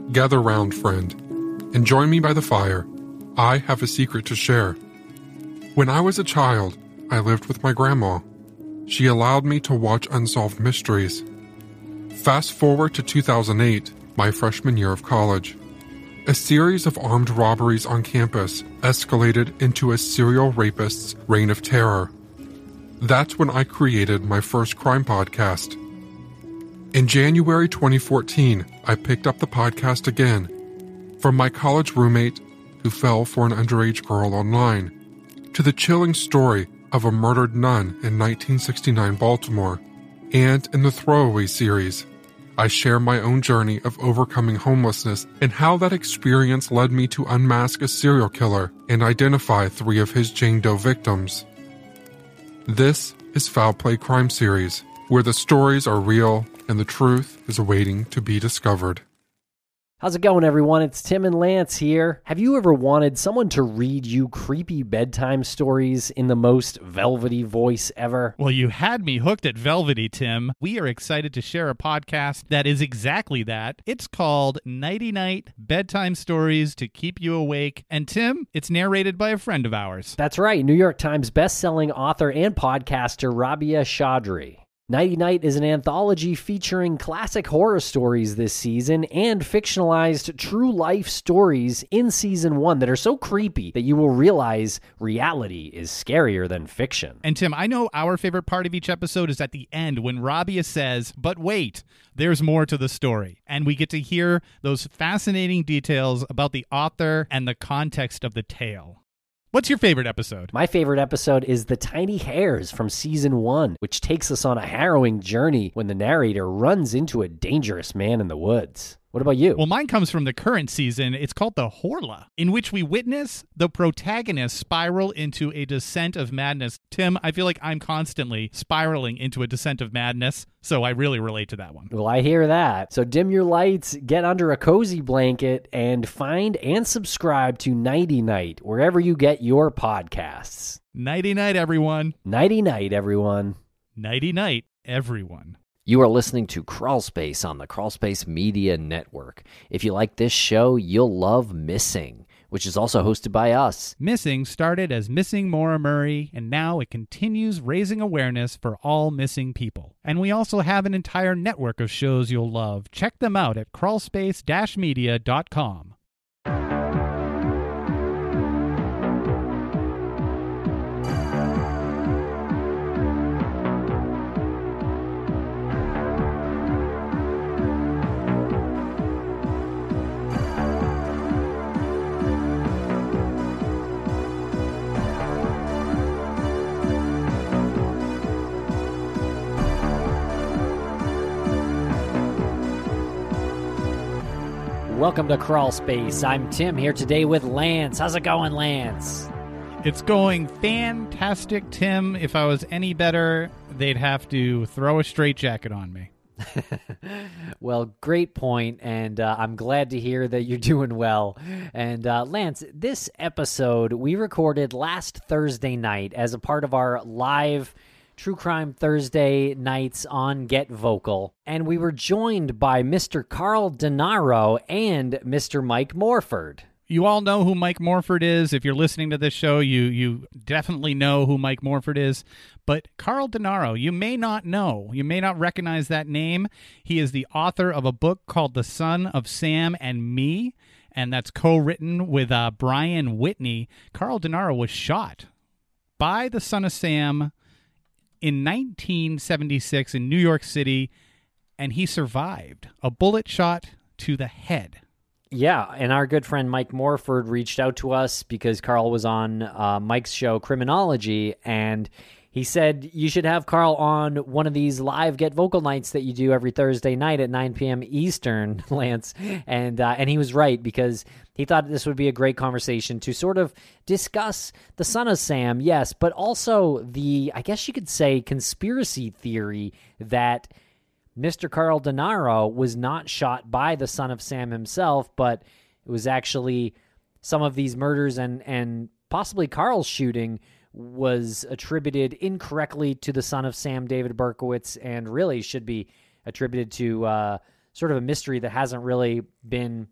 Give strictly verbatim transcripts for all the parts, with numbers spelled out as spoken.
Gather round, friend, and join me by the fire. I have a secret to share. When I was a child, I lived with my grandma. She allowed me to watch unsolved mysteries. Fast forward to two thousand eight, my freshman year of college. A series of armed robberies on campus escalated into a serial rapist's reign of terror. That's when I created my first crime podcast. In January twenty fourteen, I picked up the podcast again from my college roommate who fell for an underage girl online, to the chilling story of a murdered nun in nineteen sixty-nine Baltimore, and in the Throwaway series, I share my own journey of overcoming homelessness and how that experience led me to unmask a serial killer and identify three of his Jane Doe victims. This is Foul Play Crime Series, where the stories are real and the truth is waiting to be discovered. How's it going, everyone? It's Tim and Lance here. Have you ever wanted someone to read you creepy bedtime stories in the most velvety voice ever? Well, you had me hooked at velvety, Tim. We are excited to share a podcast that is exactly that. It's called Nighty Night Bedtime Stories to Keep You Awake. And Tim, it's narrated by a friend of ours. That's right, New York Times bestselling author and podcaster Rabia Chaudhry. Nighty Night is an anthology featuring classic horror stories this season and fictionalized true-life stories in season one that are so creepy that you will realize reality is scarier than fiction. And Tim, I know our favorite part of each episode is at the end when Rabia says, but wait, there's more to the story. And we get to hear those fascinating details about the author and the context of the tale. What's your favorite episode? My favorite episode is The Tiny Hairs from season one, which takes us on a harrowing journey when the narrator runs into a dangerous man in the woods. What about you? Well, mine comes from the current season. It's called The Horla, in which we witness the protagonist spiral into a descent of madness. Tim, I feel like I'm constantly spiraling into a descent of madness, so I really relate to that one. Well, I hear that. So dim your lights, get under a cozy blanket, and find and subscribe to Nighty Night, wherever you get your podcasts. Nighty night, everyone. Nighty night, everyone. Nighty night, everyone. You are listening to Crawlspace on the Crawlspace Media Network. If you like this show, you'll love Missing, which is also hosted by us. Missing started as Missing Maura Murray, and now it continues raising awareness for all missing people. And we also have an entire network of shows you'll love. Check them out at crawlspace dash media dot com. Welcome to Crawlspace. I'm Tim here today with Lance. How's it going, Lance? It's going fantastic, Tim. If I was any better, they'd have to throw a straitjacket on me. Well, great point, and uh, I'm glad to hear that you're doing well. And uh, Lance, this episode we recorded last Thursday night as a part of our live True Crime Thursday nights on Get Vocal, and we were joined by Mister Carl Denaro and Mister Mike Morford. You all know who Mike Morford is. If you're listening to this show, you you definitely know who Mike Morford is. But Carl Denaro, you may not know. You may not recognize that name. He is the author of a book called The Son of Sam and Me, and that's co-written with uh, Brian Whitney. Carl Denaro was shot by the Son of Sam in nineteen seventy-six in New York City, and he survived a bullet shot to the head. Yeah, and our good friend Mike Morford reached out to us because Carl was on uh, Mike's show, Criminology, and he said you should have Carl on one of these live Get Vocal nights that you do every Thursday night at nine p.m. Eastern, Lance. And uh, and he was right, because he thought this would be a great conversation to sort of discuss the Son of Sam, yes, but also the, I guess you could say, conspiracy theory that Mister Carl Denaro was not shot by the Son of Sam himself, but it was actually some of these murders and, and possibly Carl's shooting was attributed incorrectly to the Son of Sam, David Berkowitz, and really should be attributed to uh, sort of a mystery that hasn't really been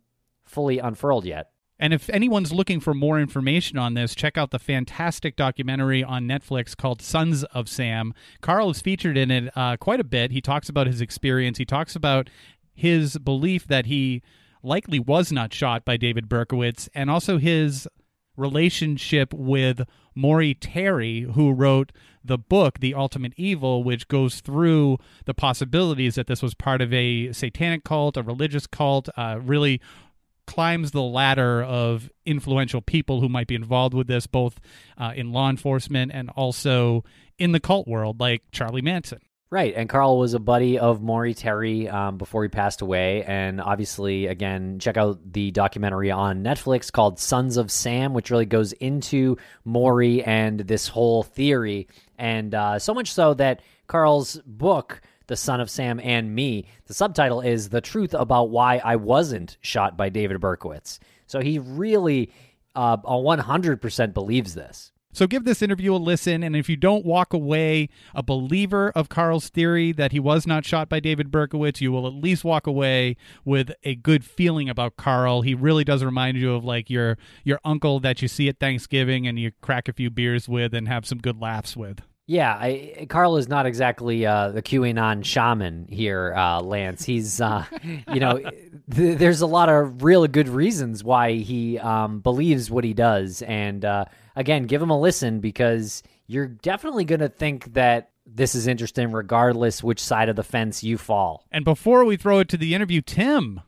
fully unfurled yet. And if anyone's looking for more information on this, check out the fantastic documentary on Netflix called Sons of Sam. Carl is featured in it uh, quite a bit. He talks about his experience. He talks about his belief that he likely was not shot by David Berkowitz, and also his relationship with Maury Terry, who wrote the book, The Ultimate Evil, which goes through the possibilities that this was part of a satanic cult, a religious cult, uh, really climbs the ladder of influential people who might be involved with this, both uh, in law enforcement and also in the cult world, like Charlie Manson. Right, and Carl was a buddy of Maury Terry um, before he passed away, and obviously, again, check out the documentary on Netflix called Sons of Sam, which really goes into Maury and this whole theory, and uh, so much so that Carl's book, The Son of Sam and Me, the subtitle is The Truth About Why I Wasn't Shot by David Berkowitz. So he really uh, one hundred percent believes this. So give this interview a listen, and if you don't walk away a believer of Carl's theory that he was not shot by David Berkowitz, you will at least walk away with a good feeling about Carl. He really does remind you of like your your uncle that you see at Thanksgiving and you crack a few beers with and have some good laughs with. Yeah, I, Carl is not exactly uh, the QAnon shaman here, uh, Lance. He's, uh, you know, th- there's a lot of really good reasons why he um, believes what he does. And uh, again, give him a listen because you're definitely going to think that this is interesting regardless which side of the fence you fall. And before we throw it to the interview, Tim,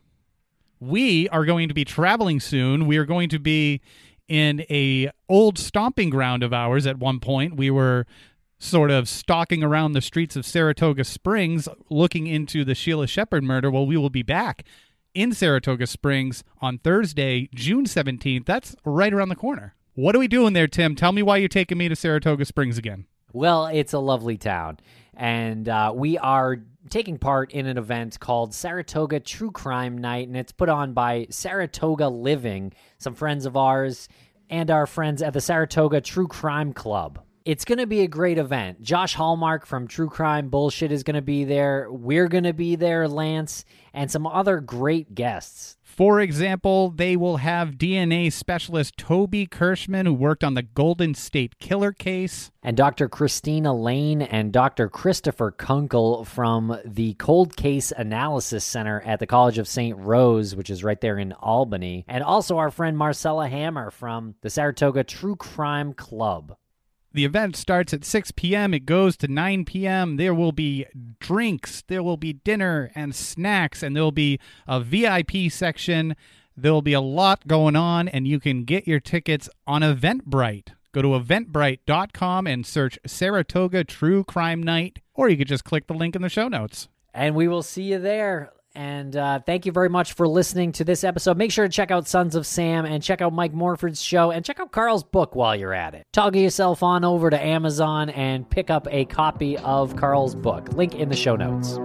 we are going to be traveling soon. We are going to be in a old stomping ground of ours at one point. We were sort of stalking around the streets of Saratoga Springs, looking into the Sheila Shepherd murder. Well, we will be back in Saratoga Springs on Thursday, June seventeenth. That's right around the corner. What are we doing there, Tim? Tell me why you're taking me to Saratoga Springs again. Well, it's a lovely town, and uh, we are taking part in an event called Saratoga True Crime Night, and it's put on by Saratoga Living, some friends of ours, and our friends at the Saratoga True Crime Club. It's going to be a great event. Josh Hallmark from True Crime Bullshit is going to be there. We're going to be there, Lance, and some other great guests. For example, they will have D N A specialist Toby Kirschman, who worked on the Golden State Killer case. And Doctor Christina Lane and Doctor Christopher Kunkel from the Cold Case Analysis Center at the College of Saint Rose, which is right there in Albany. And also our friend Marcella Hammer from the Saratoga True Crime Club. The event starts at six p.m. It goes to nine p.m. There will be drinks, there will be dinner and snacks, and there will be a V I P section. There will be a lot going on, and you can get your tickets on Eventbrite. Go to eventbrite dot com and search Saratoga True Crime Night, or you could just click the link in the show notes. And we will see you there. And uh, thank you very much for listening to this episode. Make sure to check out Sons of Sam and check out Mike Morford's show and check out Carl's book while you're at it. Toggle yourself on over to Amazon and pick up a copy of Carl's book. Link in the show notes.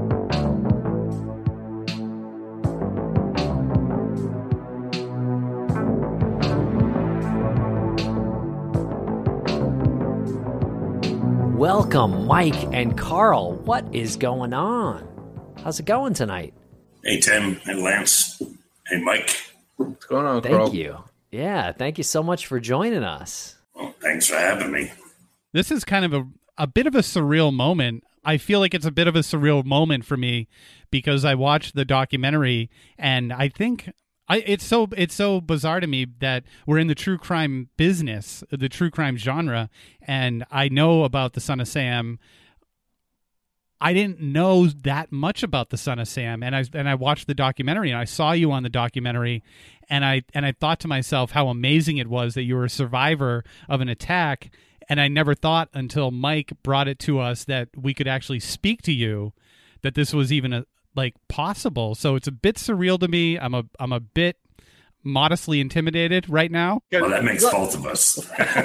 Welcome, Mike and Carl. What is going on? How's it going tonight? Hey, Tim and Lance. Hey, Mike. What's going on, Thank Carl? you. Yeah, thank you so much for joining us. Well, thanks for having me. This is kind of a, a bit of a surreal moment. I feel like it's a bit of a surreal moment for me because I watched the documentary and I think I, it's so it's so bizarre to me that we're in the true crime business, the true crime genre, and I know about the Son of Sam. I didn't know that much about the Son of Sam, and I and I watched the documentary, and I saw you on the documentary, and I and I thought to myself how amazing it was that you were a survivor of an attack, and I never thought until Mike brought it to us that we could actually speak to you, that this was even a, like possible. So it's a bit surreal to me. I'm a I'm a bit modestly intimidated right now. Well, that makes both of us.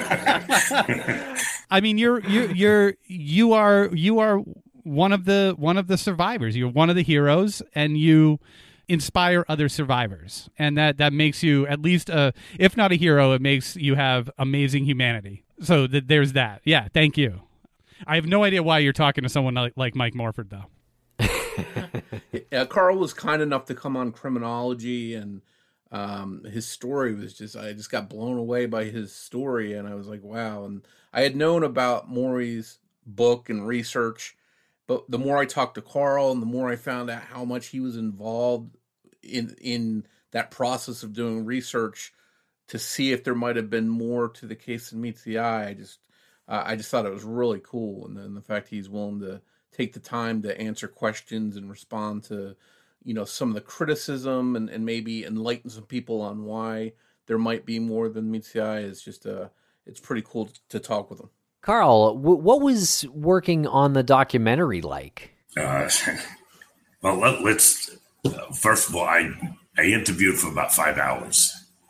I mean, you're you you're you are you are. one of the one of the survivors. You're one of the heroes, and you inspire other survivors, and that that makes you at least a, if not a hero, it makes you have amazing humanity. So th- there's that. Yeah, thank you. I have no idea why you're talking to someone like, like Mike Morford, though. Yeah, Carl was kind enough to come on Criminology, and Um, his story was just, I just got blown away by his story, and I was like, wow. And I had known about Maury's book and research, but the more I talked to Carl and the more I found out how much he was involved in in that process of doing research to see if there might have been more to the case than meets the eye, I just uh, I just thought it was really cool. And then the fact he's willing to take the time to answer questions and respond to, you know, some of the criticism and, and maybe enlighten some people on why there might be more than meets the eye is just, uh, it's pretty cool to talk with him. Carl, w- what was working on the documentary like? Uh, well, let, let's, uh, first of all, I, I interviewed for about five hours.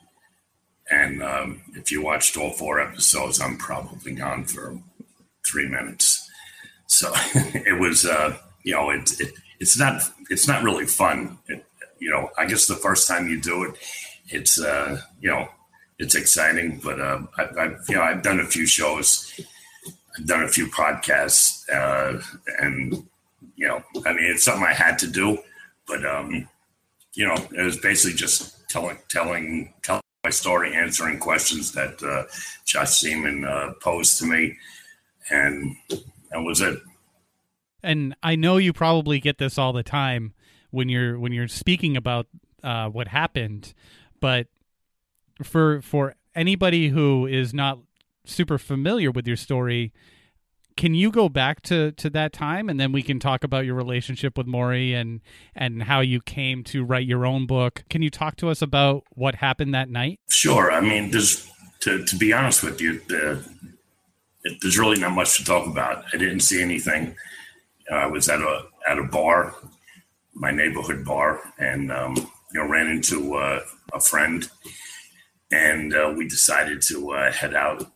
And um, if you watched all four episodes, I'm probably gone for three minutes. So it was, uh, you know, it, it it's not it's not really fun. It, you know, I guess the first time you do it, it's uh, you know, it's exciting. But uh, I, I, you know, I've done a few shows, I've done a few podcasts, uh, and you know, I mean, it's something I had to do. But um, you know, it was basically just telling telling telling my story, answering questions that uh, Josh Seaman uh, posed to me, and that was it. And I know you probably get this all the time when you're when you're speaking about uh, what happened, but for for anybody who is not super familiar with your story, can you go back to, to that time, and then we can talk about your relationship with Maury and and how you came to write your own book? Can you talk to us about what happened that night? Sure. I mean, there's to to be honest with you, the, it, there's really not much to talk about. I didn't see anything. I was at a at a bar, my neighborhood bar, and um, you know, ran into uh, a friend, and uh, we decided to uh, head out.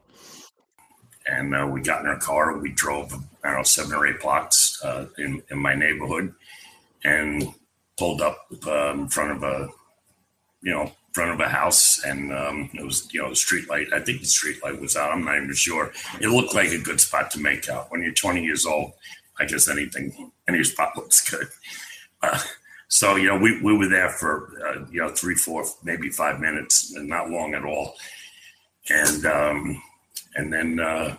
And uh, we got in our car. We drove, I don't know, seven or eight blocks uh, in in my neighborhood, and pulled up um, in front of a, you know, front of a house, and um, it was, you know, the street light. I think the street light was out. I'm not even sure. It looked like a good spot to make out. When you're twenty years old, I guess anything, any spot looks good. Uh, so, you know, we, we were there for, uh, you know, three, four, maybe five minutes, and not long at all. And, um, and then uh,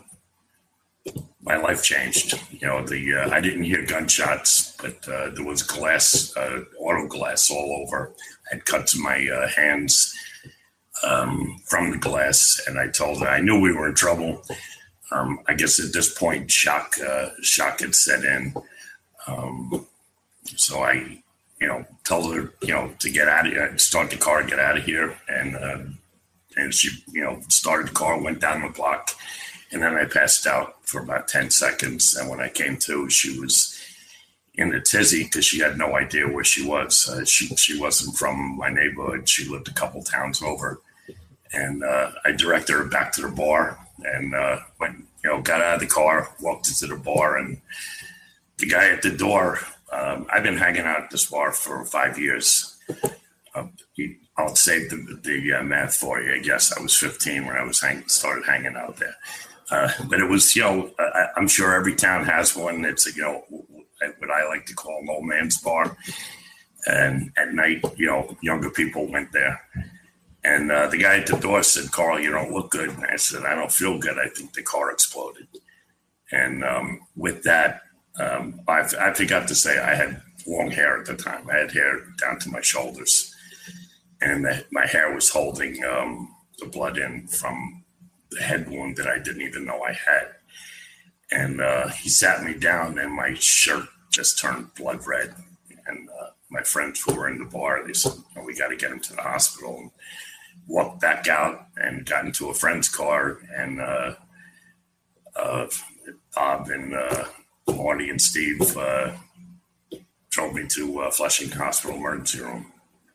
my life changed. You know, the uh, I didn't hear gunshots, but uh, there was glass, uh, auto glass all over. I had cuts in my uh, hands um, from the glass, and I told her, I knew we were in trouble. Um, I guess at this point, shock, uh, shock had set in. Um, so I, you know, told her, you know, to get out of here, start the car, get out of here. And, uh, and she, you know, started the car, went down the block, and then I passed out for about ten seconds. And when I came to, she was in a tizzy because she had no idea where she was. Uh, she, she wasn't from my neighborhood. She lived a couple towns over. And uh, I directed her back to the bar, and uh, went, you know, got out of the car, walked into the bar, and the guy at the door, um, I've been hanging out at this bar for five years. Uh, he, I'll save the, the uh, math for you. I guess I was fifteen when I was hang, started hanging out there. Uh, but it was, you know, I, I'm sure every town has one. It's, you know, what I like to call an old man's bar. And at night, you know, younger people went there. And uh, the guy at the door said, Carl, you don't look good. And I said, I don't feel good. I think the car exploded. And um, with that, um, I, I forgot to say I had long hair at the time. I had hair down to my shoulders. And the, my hair was holding um, the blood in from the head wound that I didn't even know I had. And uh, he sat me down, and my shirt just turned blood red. And uh, my friends who were in the bar, they said, oh, we got to get him to the hospital. And walked back out and got into a friend's car, and uh, uh, Bob and uh, Marty and Steve uh, drove me to uh, Flushing Hospital emergency room.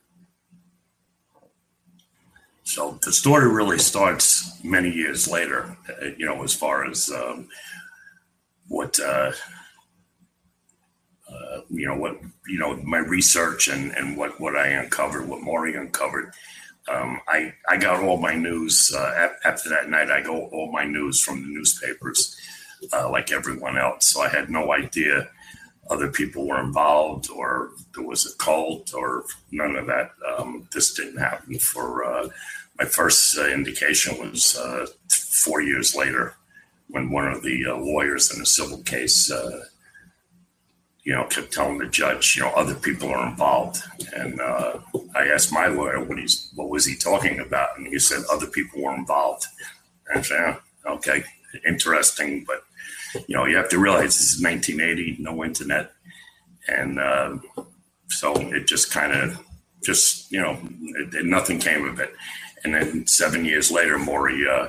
So the story really starts many years later, uh, you know, as far as um, what, uh, uh, you know, what, you know, my research and, and what, what I uncovered, what Maury uncovered. Um, I, I got all my news uh, after that night. I got all my news from the newspapers, uh, like everyone else. So I had no idea other people were involved or there was a cult or none of that. Um, this didn't happen. For uh, my first uh, indication was uh, four years later when one of the uh, lawyers in a civil case, uh, you know, kept telling the judge, you know, other people are involved. And uh, I asked my lawyer, what he's, what was he talking about? And he said, other people were involved. And I said, oh, okay, interesting. But, you know, you have to realize this is nineteen eighty, no internet. And uh, so it just kind of just, you know, it, it, nothing came of it. And then seven years later, Maury, uh,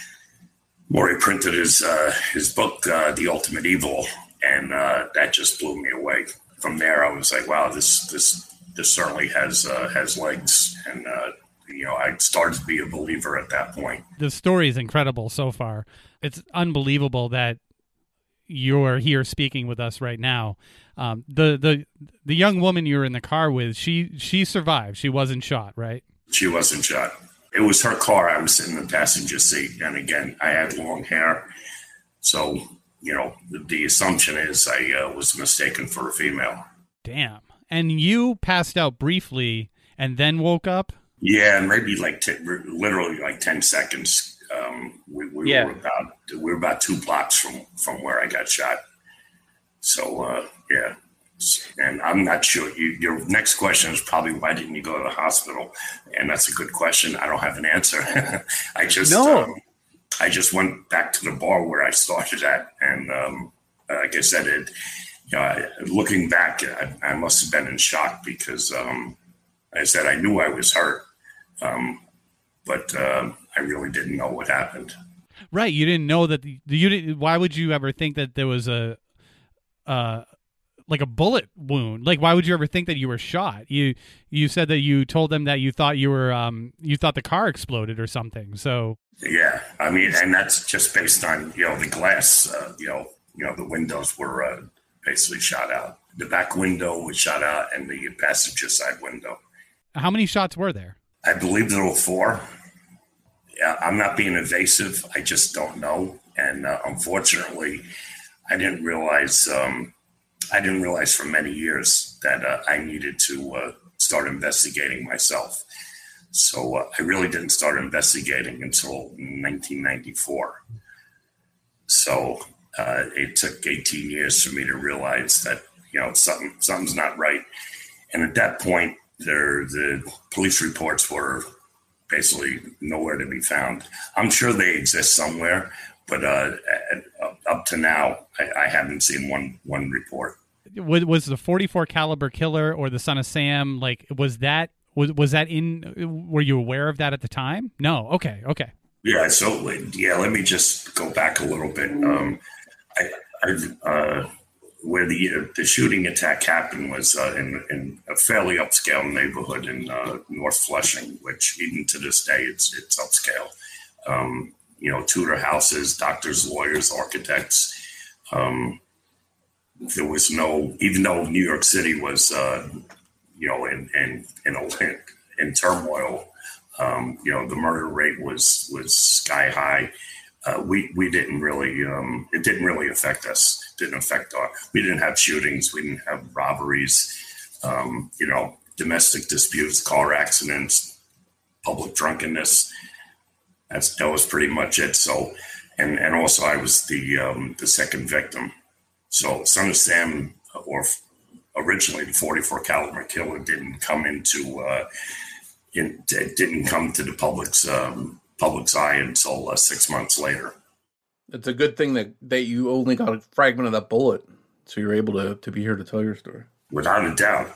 Maury printed his, uh, his book, uh, The Ultimate Evil. And uh, that just blew me away. From there, I was like, wow, this this this certainly has uh, has legs. And, uh, you know, I started to be a believer at that point. The story is incredible so far. It's unbelievable that you're here speaking with us right now. Um, the the the young woman you were in the car with, she she survived. She wasn't shot, right? She wasn't shot. It was her car. I was sitting in the passenger seat. And again, I had long hair. So, you know, the, the assumption is I uh, was mistaken for a female. Damn. And you passed out briefly and then woke up? Yeah, maybe like t- literally like ten seconds. Um, we we yeah. were about we were about two blocks from, from where I got shot. So uh, yeah, and I'm not sure. You, your next question is probably why didn't you go to the hospital? And that's a good question. I don't have an answer. I just no. Um, I just went back to the bar where I started at, and um, like I said, it. You know, I, looking back, I, I must have been in shock because, um, like I said, I knew I was hurt, um, but uh, I really didn't know what happened. Right, you didn't know that. The, you didn't. Why would you ever think that there was a, uh, like a bullet wound? Like, why would you ever think that you were shot? You you said that you told them that you thought you were, um, you thought the car exploded or something. So. Yeah, I mean, and that's just based on, you know, the glass, uh, you know, you know, the windows were uh, basically shot out. The back window was shot out and the passenger side window. How many shots were there? I believe there were four. Yeah, I'm not being evasive. I just don't know. And uh, unfortunately, I didn't realize, um, I didn't realize for many years that uh, I needed to uh, start investigating myself. So uh, I really didn't start investigating until nineteen ninety-four. So uh, it took eighteen years for me to realize that, you know, something something's not right. And at that point, there the police reports were basically nowhere to be found. I'm sure they exist somewhere, but uh, up to now, I, I haven't seen one one report. Was the forty-four caliber killer or the Son of Sam, like, was that Was was that in? Were you aware of that at the time? No. Okay. Okay. Yeah. So yeah, let me just go back a little bit. Um, I, I uh, where the the shooting attack happened was uh, in in a fairly upscale neighborhood in uh, North Flushing, which even to this day it's it's upscale. Um, you know, Tudor houses, doctors, lawyers, architects. Um, there was no, even though New York City was. Uh, you know, in, in, in, in, in turmoil, um, you know, the murder rate was, was sky high. Uh, we, we didn't really, um, it didn't really affect us. It didn't affect our, we didn't have shootings. We didn't have robberies, um, you know, domestic disputes, car accidents, public drunkenness. That's, that was pretty much it. So, and, and also I was the, um, the second victim. So Son of Sam or originally the forty-four caliber killer didn't come into uh, in, didn't come to the public's um, public's eye until uh, six months later. It's a good thing that, that you only got a fragment of that bullet, so you're able to, to be here to tell your story. Without a doubt.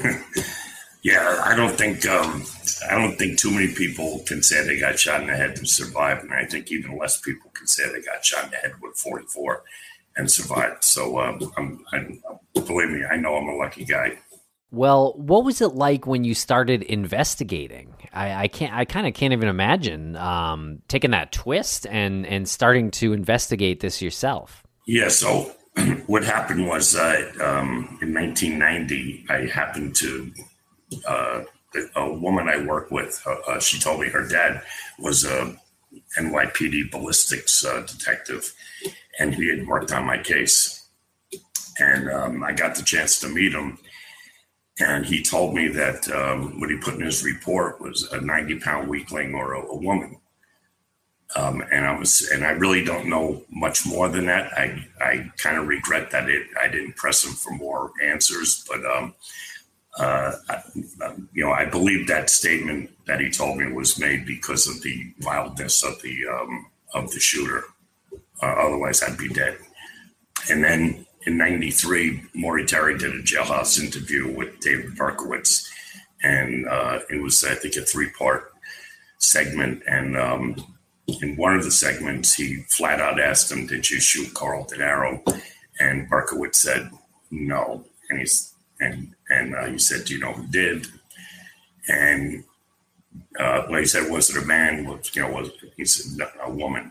Yeah, I don't think um, I don't think too many people can say they got shot in the head and survived, and I think even less people can say they got shot in the head with forty-four. And survived. So, um, I'm, I'm, believe me, I know I'm a lucky guy. Well, what was it like when you started investigating? I, I can't. I kind of can't even imagine um, taking that twist and and starting to investigate this yourself. Yeah. So, what happened was uh, um, in nineteen ninety, I happened to uh, a woman I work with. Uh, uh, she told me her dad was a N Y P D ballistics uh, detective. And he had worked on my case. And um, I got the chance to meet him. And he told me that um, what he put in his report was a ninety pound weakling or a, a woman. Um, and I was, and I really don't know much more than that. I, I kind of regret that it, I didn't press him for more answers, but, um, uh, I, you know, I believe that statement that he told me was made because of the wildness of the, um, of the shooter. Uh, otherwise I'd be dead. And then in ninety-three, Maury Terry did a jailhouse interview with David Berkowitz, and uh, it was, I think, a three-part segment. And um, in one of the segments, he flat out asked him, "Did you shoot Carl Denaro?" And Berkowitz said, "No." And he's and and uh, he said, "Do you know who did?" And uh, well, he said, "Was it a man?" Was, you know, was he said, "No, a woman."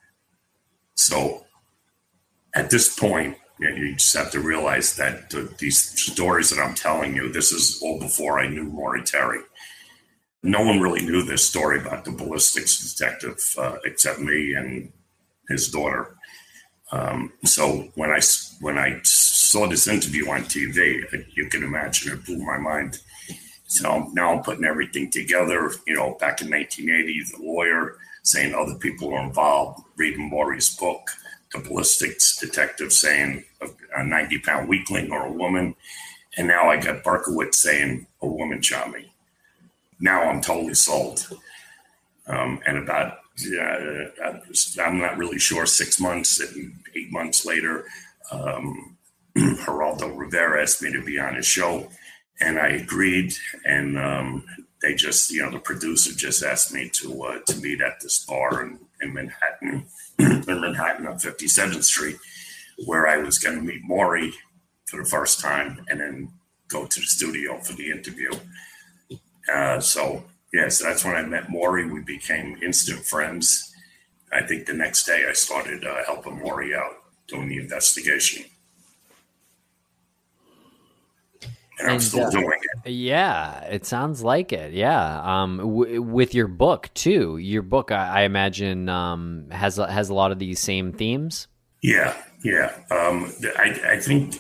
So at this point, you just have to realize that uh, these stories that I'm telling you, this is all before I knew Maury Terry. No one really knew this story about the ballistics detective uh, except me and his daughter. Um, so when I, when I saw this interview on T V, you can imagine it blew my mind. So now I'm putting everything together. You know, back in nineteen eighty, the lawyer saying other people are involved, reading Maury's book, the ballistics detective saying a, a ninety pound weakling or a woman. And now I got Berkowitz saying a woman shot me. Now I'm totally sold. Um, and about, uh, I'm not really sure, six months and eight months later, um, Geraldo Rivera asked me to be on his show, and I agreed. And um, they just, you know, the producer just asked me to uh, to meet at this bar in, in Manhattan, in Manhattan on fifty-seventh Street, where I was going to meet Maury for the first time and then go to the studio for the interview. Uh, so, yeah, so that's when I met Maury. We became instant friends. I think the next day I started uh, helping Maury out doing the investigation. And I'm And, still uh, doing it. Yeah, it sounds like it. Yeah, um, w- with your book too. Your book, I, I imagine, um, has a- has a lot of these same themes. Yeah, yeah. Um, I, I think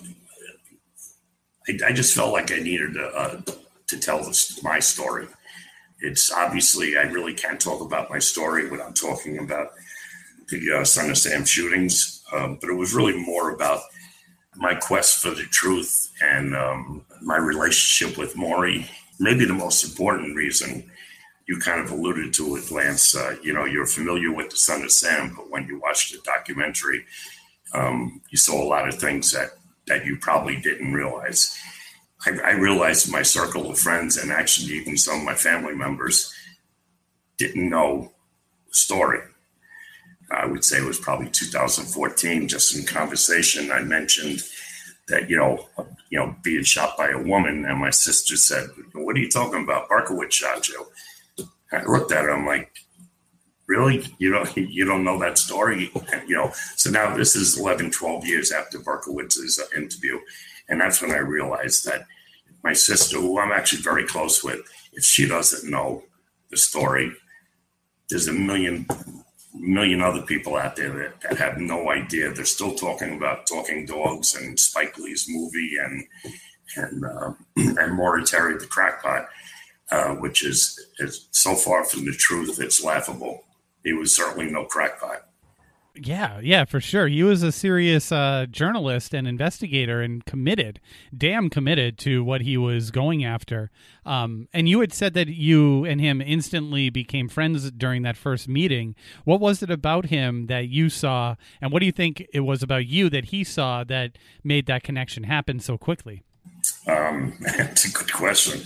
I, I just felt like I needed to, uh, to tell this, my story. It's obviously I really can't talk about my story without talking about the uh, Son of Sam shootings, um, but it was really more about my quest for the truth and um, my relationship with Maury. Maybe the most important reason, you kind of alluded to it, Lance, uh, you know, you're familiar with the Son of Sam, but when you watched the documentary, um, you saw a lot of things that, that you probably didn't realize. I, I realized my circle of friends and actually even some of my family members didn't know the story. I would say it was probably two thousand fourteen, just in conversation, I mentioned that, you know, you know, being shot by a woman. And my sister said, "What are you talking about? Berkowitz shot you." I looked at her, I'm like, "Really? You don't, you don't know that story?" You know, so now this is eleven, twelve years after Berkowitz's interview. And that's when I realized that my sister, who I'm actually very close with, if she doesn't know the story, there's a million million other people out there that, that have no idea. They're still talking about Talking Dogs and Spike Lee's movie and and uh, and Maury Terry the crackpot, uh, which is, is so far from the truth, it's laughable. He was certainly no crackpot. Yeah, yeah, for sure. He was a serious uh, journalist and investigator and committed, damn committed to what he was going after. Um, and you had said that you and him instantly became friends during that first meeting. What was it about him that you saw, and what do you think it was about you that he saw that made that connection happen so quickly? Um, that's a good question.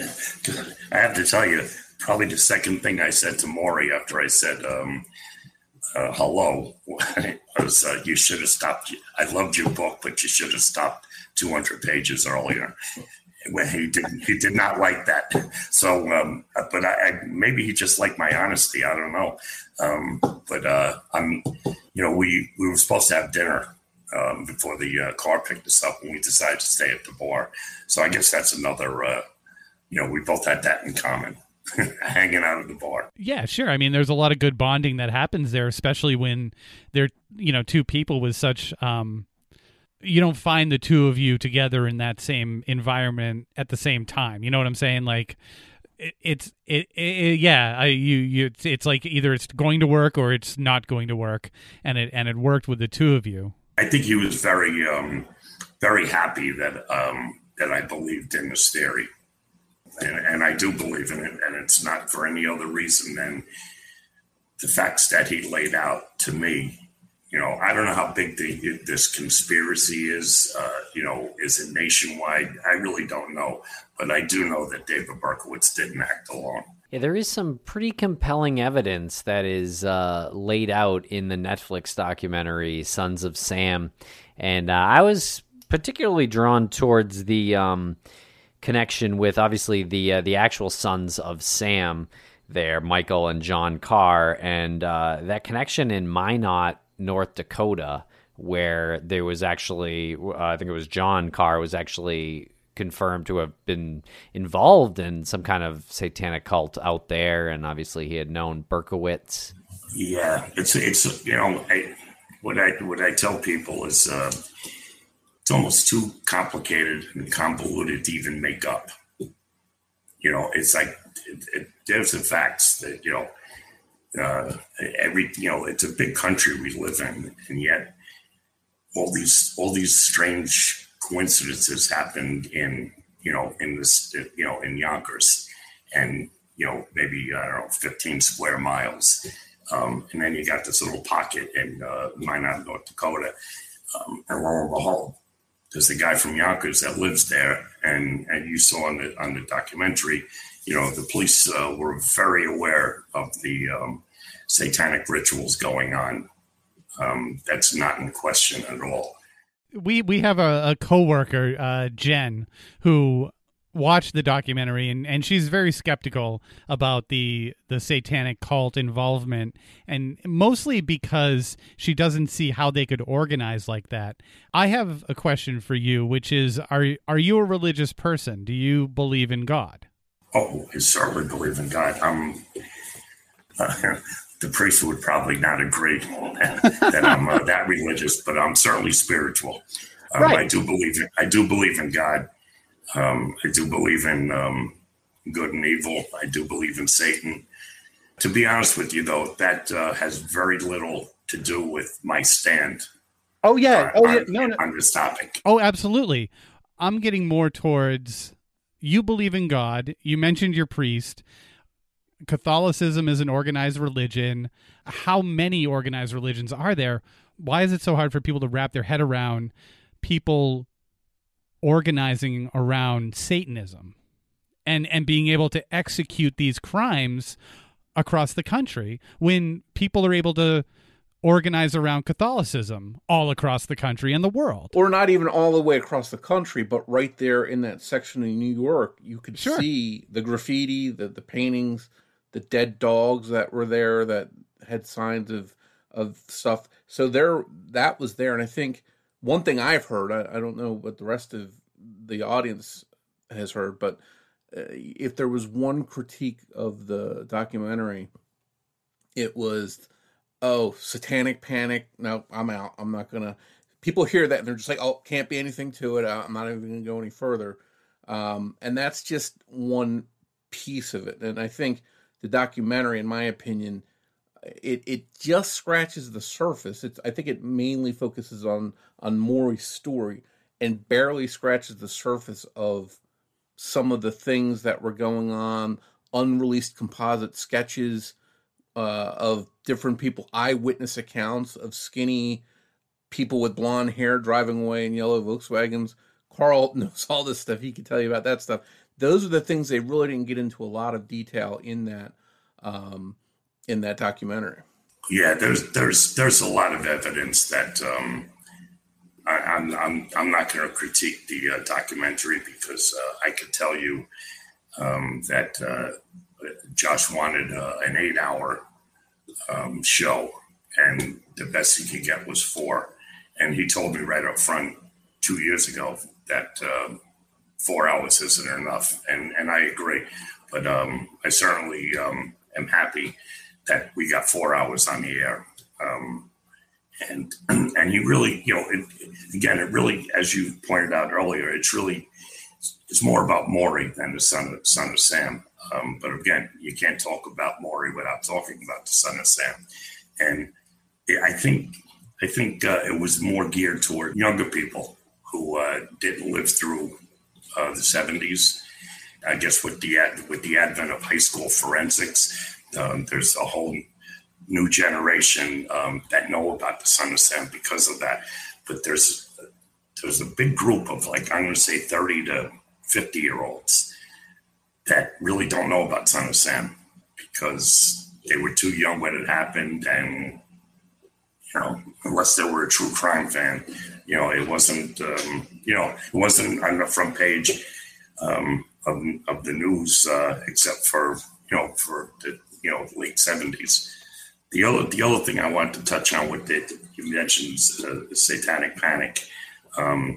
I have to tell you, probably the second thing I said to Maury after I said, um, Uh, hello, was uh, you should have stopped. I loved your book, but you should have stopped two hundred pages earlier. When he did, he did not like that. So, um, but I, I maybe he just liked my honesty. I don't know. Um, but uh, I'm, you know, we we were supposed to have dinner um, before the uh, car picked us up, and we decided to stay at the bar. So I guess that's another. Uh, you know, we both had that in common. Hanging out at the bar. Yeah, sure. I mean, there's a lot of good bonding that happens there, especially when they're, you know, two people with such, um, you don't find the two of you together in that same environment at the same time. You know what I'm saying? Like it, it's it, it yeah. I, you you it's, it's like either it's going to work or it's not going to work, and it and it worked with the two of you. I think he was very um, very happy that um, that I believed in this theory, and, and I do believe in it, and it's not for any other reason than the facts that he laid out to me. You know, I don't know how big the, this conspiracy is. Uh, you know, is it nationwide? I really don't know. But I do know that David Berkowitz didn't act alone. Yeah, there is some pretty compelling evidence that is uh, laid out in the Netflix documentary Sons of Sam. And uh, I was particularly drawn towards the um, connection with, obviously, the uh, the actual Sons of Sam there, Michael and John Carr, and uh, that connection in Minot, North Dakota, where there was actually, uh, I think it was John Carr was actually confirmed to have been involved in some kind of satanic cult out there, and obviously he had known Berkowitz. Yeah, it's it's you know I, what I what I tell people is uh, it's almost too complicated and convoluted to even make up. You know, it's like it, it, there's the facts that you know. Uh, every you know, it's a big country we live in, and yet all these all these strange coincidences happened in you know in this you know in Yonkers, and you know maybe I don't know fifteen square miles, um, and then you got this little pocket in uh, Minot, North Dakota, um, and lo and behold, there's a guy from Yonkers that lives there, and and you saw on the on the documentary. You know, the police uh, were very aware of the um, satanic rituals going on. Um, that's not in question at all. We we have a, a coworker, uh, Jen, who watched the documentary, and, and she's very skeptical about the the satanic cult involvement, and mostly because she doesn't see how they could organize like that. I have a question for you, which is, are are you a religious person? Do you believe in God? Oh, I certainly believe in God. Um, uh, the priest would probably not agree that, that I'm uh, that religious, but I'm certainly spiritual. Um, right. I do believe in, I do believe in God. Um, I do believe in um, good and evil. I do believe in Satan. To be honest with you, though, that uh, has very little to do with my stand. Oh yeah. On, oh yeah. on, no, no. on this topic. Oh, absolutely. I'm getting more towards. You believe in God. You mentioned your priest. Catholicism is an organized religion. How many organized religions are there? Why is it so hard for people to wrap their head around people organizing around Satanism and, and being able to execute these crimes across the country when people are able to organized around Catholicism all across the country and the world? Or not even all the way across the country, but right there in that section of New York, you could sure. see the graffiti, the, the paintings, the dead dogs that were there that had signs of of stuff. So there, that was there. And I think one thing I've heard, I, I don't know what the rest of the audience has heard, but uh, if there was one critique of the documentary, it was, oh, satanic panic. No, I'm out. I'm not going to. People hear that and they're just like, oh, can't be anything to it. I'm not even going to go any further. Um, and that's just one piece of it. And I think the documentary, in my opinion, it it just scratches the surface. It's I think it mainly focuses on, on Maury's story and barely scratches the surface of some of the things that were going on, unreleased composite sketches, Uh, of different people, eyewitness accounts of skinny people with blonde hair driving away in yellow Volkswagens. Carl knows all this stuff. He can tell you about that stuff. Those are the things they really didn't get into a lot of detail in that um, in that documentary. Yeah, there's there's there's a lot of evidence that um, I, I'm I'm I'm not going to critique the uh, documentary because uh, I could tell you um, that. Uh, Josh wanted uh, an eight-hour um, show, and the best he could get was four. And he told me right up front two years ago that uh, four hours isn't enough, and and I agree. But um, I certainly um, am happy that we got four hours on the air. Um, And and you really, you know, it, again, it really, as you pointed out earlier, it's really it's more about Maury than the son of son of Sam. Um, but again, you can't talk about Maury without talking about the son of Sam. And I think I think uh, it was more geared toward younger people who uh, didn't live through uh, the seventies. I guess with the ad, with the advent of high school forensics, um, there's a whole new generation um, that know about the son of Sam because of that. But there's there's a big group of, like, I'm going to say thirty to fifty year olds that really don't know about Son of Sam because they were too young when it happened. And, you know, unless they were a true crime fan, you know, it wasn't, um, you know, it wasn't on the front page um, of, of the news, uh, except for, you know, for the, you know, late seventies. The other, the other thing I wanted to touch on with it, you mentioned uh, the Satanic Panic. Um,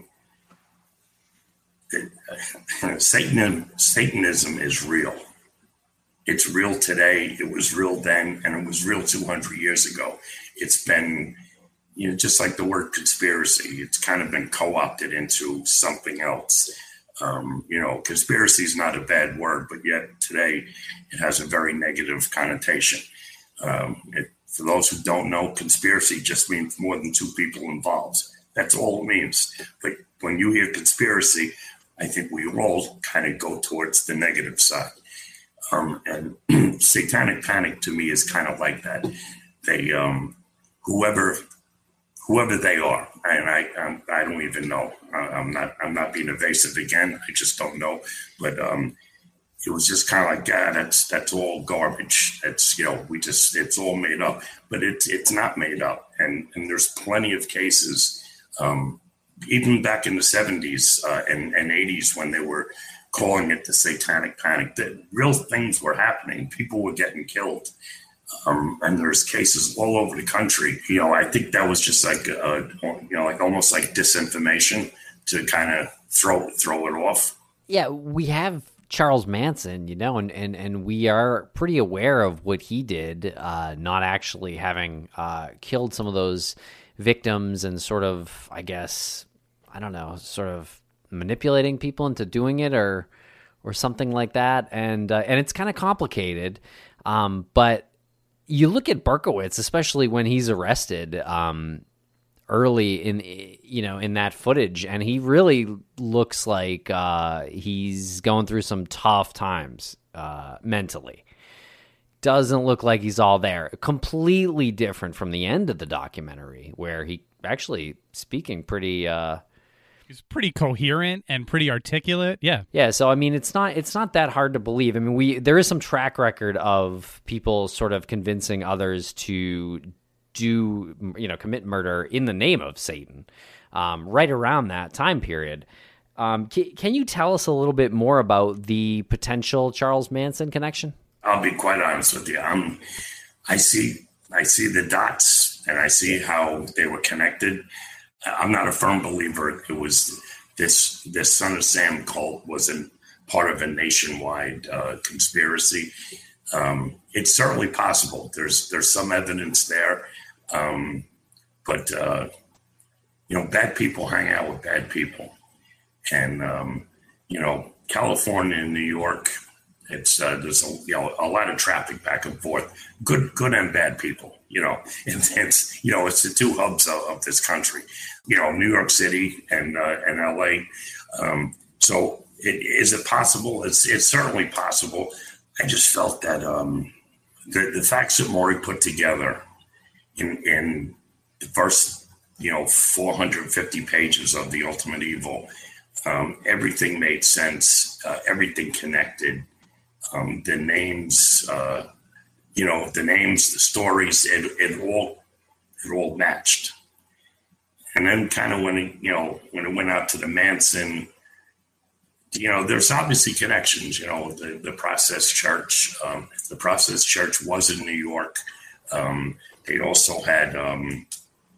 it, uh, Satan, Satanism is real. It's real today. It was real then, and it was real two hundred years ago. It's been, you know, just like the word conspiracy, it's kind of been co-opted into something else. Um, you know, conspiracy is not a bad word, but yet today it has a very negative connotation. Um, it, for those who don't know, conspiracy just means more than two people involved. That's all it means. But when you hear conspiracy, I think we all kind of go towards the negative side. Um, and Satanic Panic to me is kind of like that. They, um, whoever, whoever they are, and I, I'm, I don't even know. I'm not, I'm not being evasive again. I just don't know. But um, it was just kind of like, yeah, that's that's all garbage. It's, you know, we just, it's all made up. But it's it's not made up. And and there's plenty of cases, um, even back in the seventies uh, and, and eighties when they were calling it the Satanic Panic, that real things were happening. People were getting killed. Um, and there's cases all over the country. You know, I think that was just like, uh, you know, like almost like disinformation to kind of throw throw it off. Yeah, we have Charles Manson, you know, and, and, and we are pretty aware of what he did, uh, not actually having uh, killed some of those victims and sort of, I guess, I don't know, sort of manipulating people into doing it or or something like that. And uh, and it's kind of complicated. Um, but you look at Berkowitz, especially when he's arrested um, early in, you know, in that footage, and he really looks like uh, he's going through some tough times uh, mentally. Doesn't look like he's all there. Completely different from the end of the documentary, where he actually speaking pretty. Uh, He's pretty coherent and pretty articulate. Yeah. Yeah. So, I mean, it's not, it's not that hard to believe. I mean, we, there is some track record of people sort of convincing others to do, you know, commit murder in the name of Satan, um, right around that time period. Um, can, can you tell us a little bit more about the potential Charles Manson connection? I'll be quite honest with you. Um, I see, I see the dots and I see how they were connected. I'm not a firm believer it was this this Son of Sam cult wasn't part of a nationwide uh, conspiracy. Um, it's certainly possible. There's there's some evidence there, um, but uh, you know, bad people hang out with bad people, and um, you know, California and New York, it's uh, there's a, you know, a lot of traffic back and forth. Good good and bad people. You know, it's, it's you know, it's the two hubs of, of this country. You know, New York City and uh, and L A. Um, so, it, is it possible? It's it's certainly possible. I just felt that um, the the facts that Maury put together in in the first, you know, four hundred fifty pages of The Ultimate Evil, um, everything made sense. Uh, everything connected. Um, the names. Uh, You know, the names, the stories, it, it all it all matched. And then kind of when it, you know, when it went out to the Manson, you know, there's obviously connections, you know, the, the Process Church. Um, the Process Church was in New York. Um, they also had um,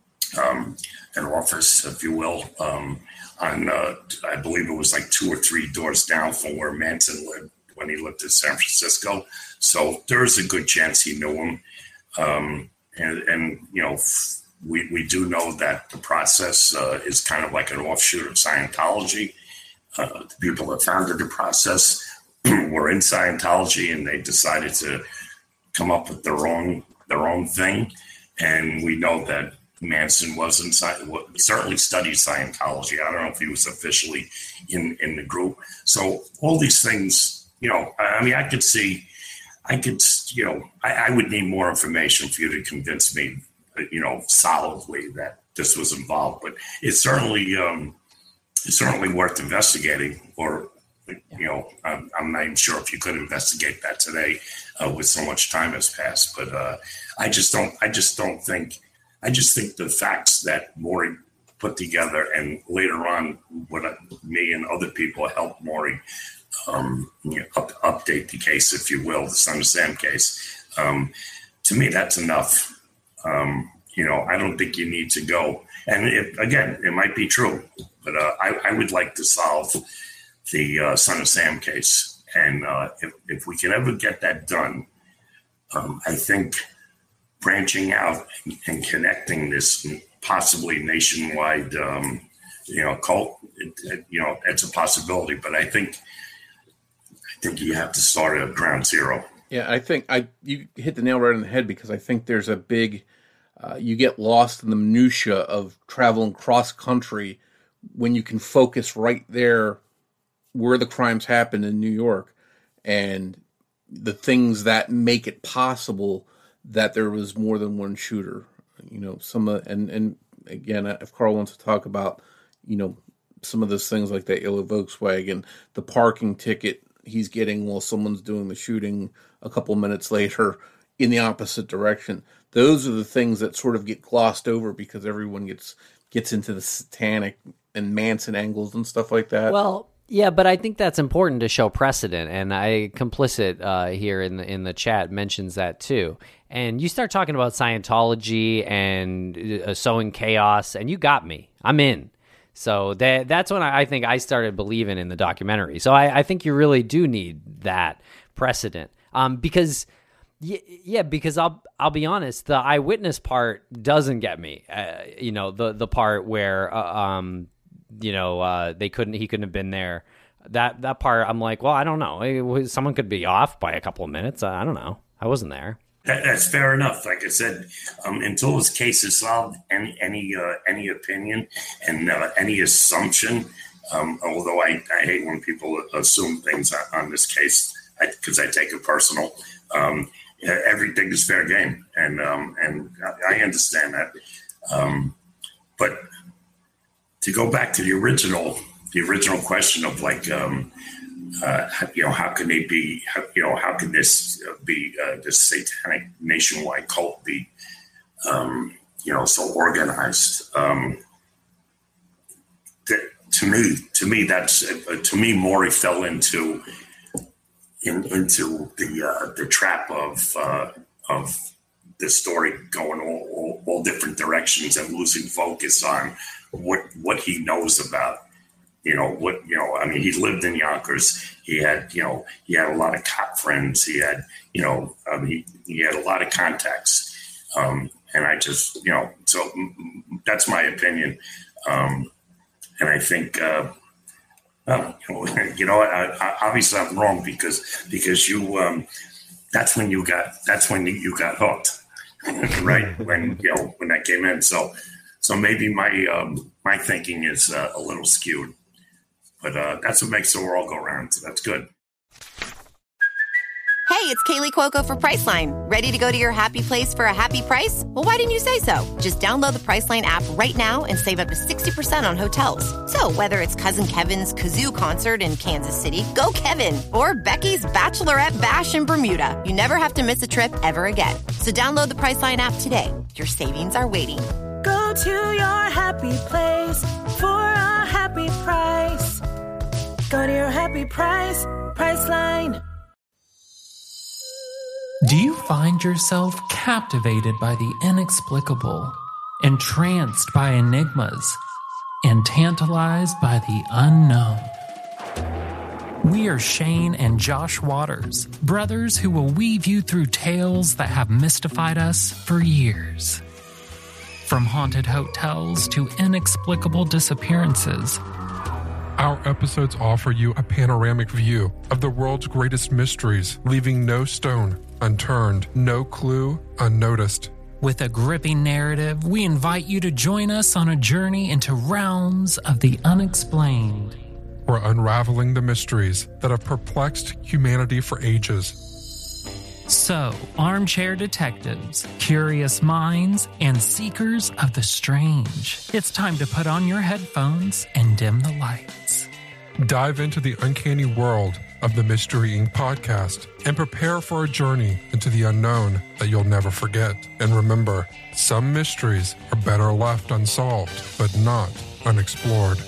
um, an office, if you will, um, on, uh, I believe it was like two or three doors down from where Manson lived when he lived in San Francisco. So there's a good chance he knew him. Um, and, and, you know, f- we, we do know that the process uh, is kind of like an offshoot of Scientology. Uh, the people that founded the process were in Scientology, and they decided to come up with their own their own thing. And we know that Manson was in, certainly studied Scientology. I don't know if he was officially in, in the group. So all these things, you know, I mean, I could see, I could, you know, I, I would need more information for you to convince me, you know, solidly that this was involved. But it's certainly, um, it's certainly worth investigating. Or, you know, I'm, I'm not even sure if you could investigate that today uh, with so much time has passed. But uh, I just don't, I just don't think. I just think the facts that Maury put together, and later on, what me and other people helped Maury um, you know, up, update the case, if you will, the Son of Sam case. Um, to me, that's enough. Um, you know, I don't think you need to go. And it, again, it might be true, but uh, I, I would like to solve the uh, Son of Sam case. And uh, if, if we can ever get that done, um, I think branching out and connecting this possibly nationwide, um, you know, cult, it, it, you know, it's a possibility. But I think, I think you have to start at ground zero. Yeah, I think I you hit the nail right on the head, because I think there's a big, uh, you get lost in the minutia of traveling cross country when you can focus right there where the crimes happened in New York, and the things that make it possible that there was more than one shooter. You know, some of, and, and again, if Carl wants to talk about, you know, some of those things like that yellow Volkswagen, the parking ticket he's getting while someone's doing the shooting a couple minutes later in the opposite direction. Those are the things that sort of get glossed over because everyone gets, gets into the satanic and Manson angles and stuff like that. Well, yeah, but I think that's important to show precedent, and I complicit uh, here in the in the chat mentions that too. And you start talking about Scientology and uh, sowing chaos, and you got me. I'm in. So that that's when I, I think I started believing in the documentary. So I, I think you really do need that precedent, um, because yeah, yeah, because I'll I'll be honest, the eyewitness part doesn't get me. Uh, you know, the the part where uh, um. you know, uh, they couldn't, he couldn't have been there. That, that part, I'm like, well, I don't know. It was, someone could be off by a couple of minutes. I don't know. I wasn't there. That, that's fair enough. Like I said, um, until this case is solved, any, any, uh, any opinion and uh, any assumption, um, although I, I hate when people assume things on, on this case, because I, I take it personal. Um, everything is fair game. And, um, and I understand that. Um, but, to go back to the original, the original question of like, um, uh, you know, how can they be, how, you know, how can this be, uh, this satanic nationwide cult be, um, you know, so organized? Um, that, to me, to me, that's uh, to me, Maury fell into in, into the uh, the trap of uh, of the story going all, all, all different directions and losing focus on what what he knows about, you know, what, you know, I mean, he lived in Yonkers. He had, you know, he had a lot of cop friends. He had, you know, um, he, he had a lot of contacts. Um, and I just, you know, so that's my opinion. Um, and I think, uh, well, you know, you know I, I, obviously I'm wrong because, because you, um, that's when you got, that's when you got hooked, right? When, you know, when that came in. So, So maybe my um, my thinking is uh, a little skewed, but uh, that's what makes the world go round. So that's good. Hey, it's Kaylee Cuoco for Priceline. Ready to go to your happy place for a happy price? Well, why didn't you say so? Just download the Priceline app right now and save up to sixty percent on hotels. So whether it's Cousin Kevin's Kazoo Concert in Kansas City, go Kevin, or Becky's Bachelorette Bash in Bermuda, you never have to miss a trip ever again. So download the Priceline app today. Your savings are waiting. Go to your happy place for a happy price. Go to your happy price, Priceline. Do you find yourself captivated by the inexplicable, entranced by enigmas, and tantalized by the unknown? We are Shane and Josh Waters, brothers who will weave you through tales that have mystified us for years. From haunted hotels to inexplicable disappearances. Our episodes offer you a panoramic view of the world's greatest mysteries, leaving no stone unturned, no clue unnoticed. With a gripping narrative, we invite you to join us on a journey into realms of the unexplained. We're unraveling the mysteries that have perplexed humanity for ages. So, armchair detectives, curious minds, and seekers of the strange, it's time to put on your headphones and dim the lights. Dive into the uncanny world of the Mystery Incorporated podcast and prepare for a journey into the unknown that you'll never forget. And remember, some mysteries are better left unsolved, but not unexplored.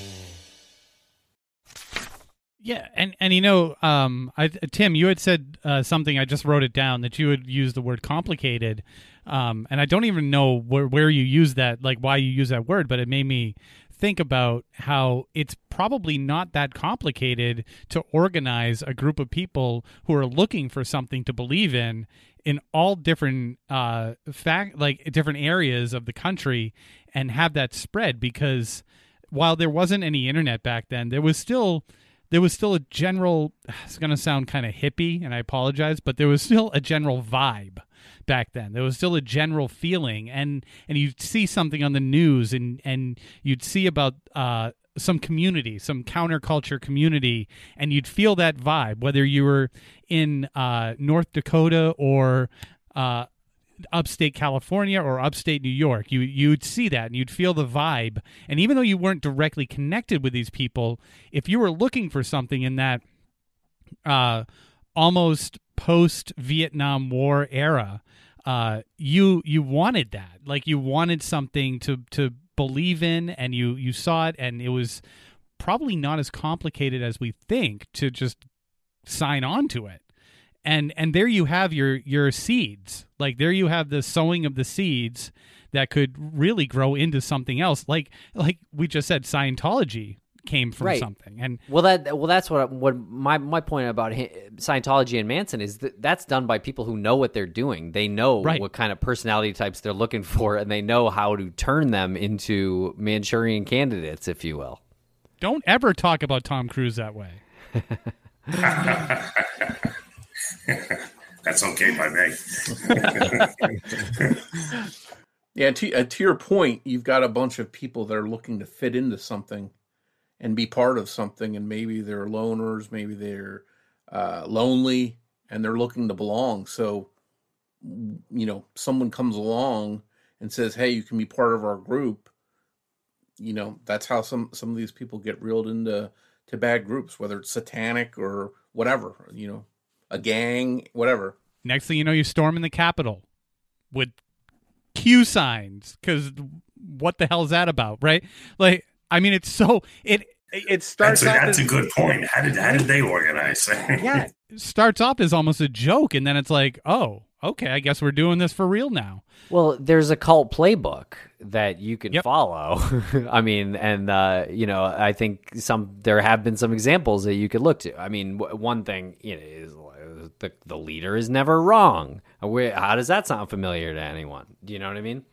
Yeah, and, and you know, um, I, Tim, you had said uh, something, I just wrote it down, that you had used the word complicated, um, and I don't even know where, where you use that, like why you use that word, but it made me think about how it's probably not that complicated to organize a group of people who are looking for something to believe in in all different uh, fact, like different areas of the country, and have that spread, because while there wasn't any internet back then, there was still... There was still a general, it's going to sound kind of hippie, and I apologize, but there was still a general vibe back then. There was still a general feeling, and, and you'd see something on the news, and, and you'd see about uh, some community, some counterculture community, and you'd feel that vibe, whether you were in uh, North Dakota or uh, upstate California or upstate New York. You, you'd see that and you'd feel the vibe. And even though you weren't directly connected with these people, if you were looking for something in that uh, almost post-Vietnam War era, uh, you you wanted that. Like, you wanted something to, to believe in, and you, you saw it, and it was probably not as complicated as we think to just sign on to it. And and there you have your your seeds. Like, there you have the sowing of the seeds that could really grow into something else. Like like we just said, Scientology came from right. something. And well, that well that's what what my my point about Scientology and Manson is that that's done by people who know what they're doing. They know right. what kind of personality types they're looking for, and they know how to turn them into Manchurian candidates, if you will. Don't ever talk about Tom Cruise that way. That's okay by me. Yeah, to, uh, to your point, you've got a bunch of people that are looking to fit into something and be part of something, and maybe they're loners, maybe they're uh, lonely, and they're looking to belong. So, you know, someone comes along and says, hey, you can be part of our group. You know, that's how some, some of these people get reeled into to bad groups, whether it's satanic or whatever, you know. A gang, whatever. Next thing you know, you're storming the Capitol with Q signs, because what the hell is that about, right? Like, I mean, it's so it it starts. That's, a, off that's as, a good point. How did how did they organize? Yeah, it starts off as almost a joke, and then it's like, oh, okay, I guess we're doing this for real now. Well, there's a cult playbook that you can yep. follow. I mean, and uh, you know, I think some there have been some examples that you could look to. I mean, w- one thing you know, is the the leader is never wrong. How does that sound familiar to anyone? Do you know what I mean?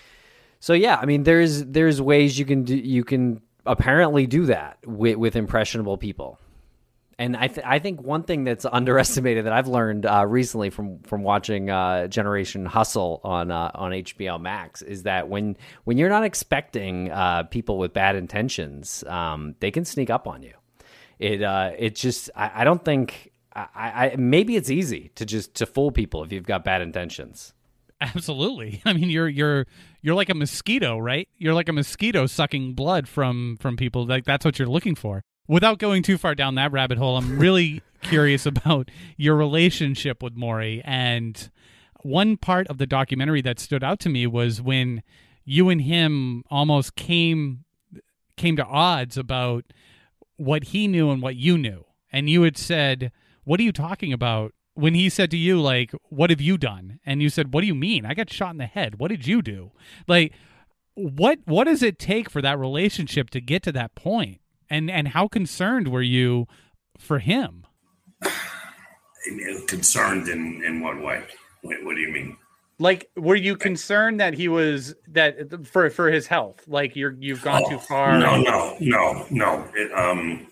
So yeah, I mean, there's there's ways you can do, you can apparently do that with, with impressionable people. And I th- I think one thing that's underestimated that I've learned uh, recently from from watching uh, Generation Hustle on uh, on H B O Max is that when when you're not expecting uh, people with bad intentions, um, they can sneak up on you. It uh, it just I, I don't think I, I maybe it's easy to just to fool people if you've got bad intentions. Absolutely. I mean, you're you're you're like a mosquito, right? You're like a mosquito sucking blood from from people. Like, that's what you're looking for. Without going too far down that rabbit hole, I'm really curious about your relationship with Maury. And one part of the documentary that stood out to me was when you and him almost came came to odds about what he knew and what you knew. And you had said, what are you talking about? When he said to you, like, what have you done? And you said, what do you mean? I got shot in the head. What did you do? Like, what what does it take for that relationship to get to that point? And and how concerned were you for him? Concerned in, in what way? What, what do you mean? Like, were you concerned that he was that for for his health? Like, you're you've gone oh, too far? No, no, no, no. It, um,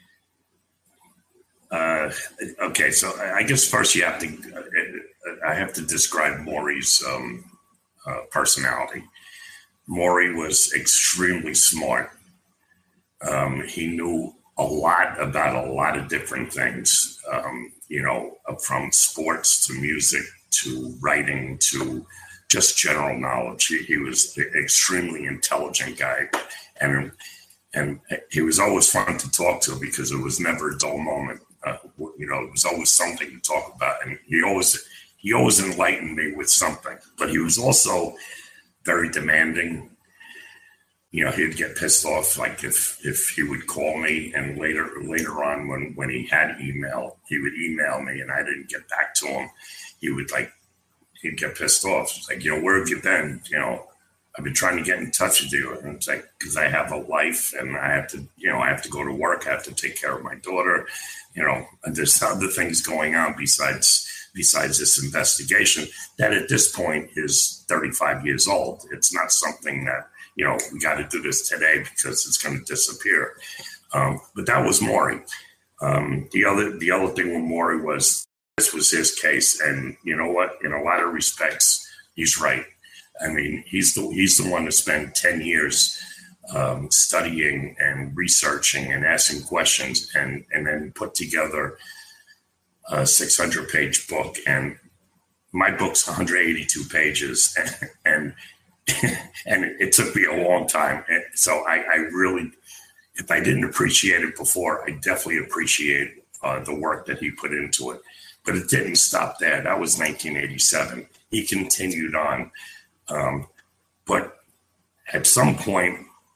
uh, okay, so I guess first you have to. I have to describe Maury's um, uh, personality. Maury was extremely smart. Um, he knew a lot about a lot of different things. Um, you know, from sports to music to writing to just general knowledge. He, he was an extremely intelligent guy, and and he was always fun to talk to because it was never a dull moment. Uh, you know, it was always something to talk about, and he always he always enlightened me with something. But he was also very demanding. You know, he'd get pissed off, like if if he would call me, and later later on when when he had email, he would email me, and I didn't get back to him. He would like he'd get pissed off. It's like, you know, where have you been? You know, I've been trying to get in touch with you, and it's like, because I have a life, and I have to, you know, I have to go to work, I have to take care of my daughter, you know, and there's other things going on besides besides this investigation that at this point is thirty-five years old. It's not something that, you know, we got to do this today because it's going to disappear. Um, but that was Maury. Um, the other the other thing with Maury was this was his case, and you know what? In a lot of respects, he's right. I mean, he's the he's the one to spend ten years um, studying and researching and asking questions, and and then put together a six hundred page book. And my book's one hundred eighty-two pages, and and, and it took me a long time. And so I, I really, if I didn't appreciate it before, I definitely appreciate uh, the work that he put into it. But it didn't stop there. That was nineteen eighty-seven. He continued on. Um, but at some point,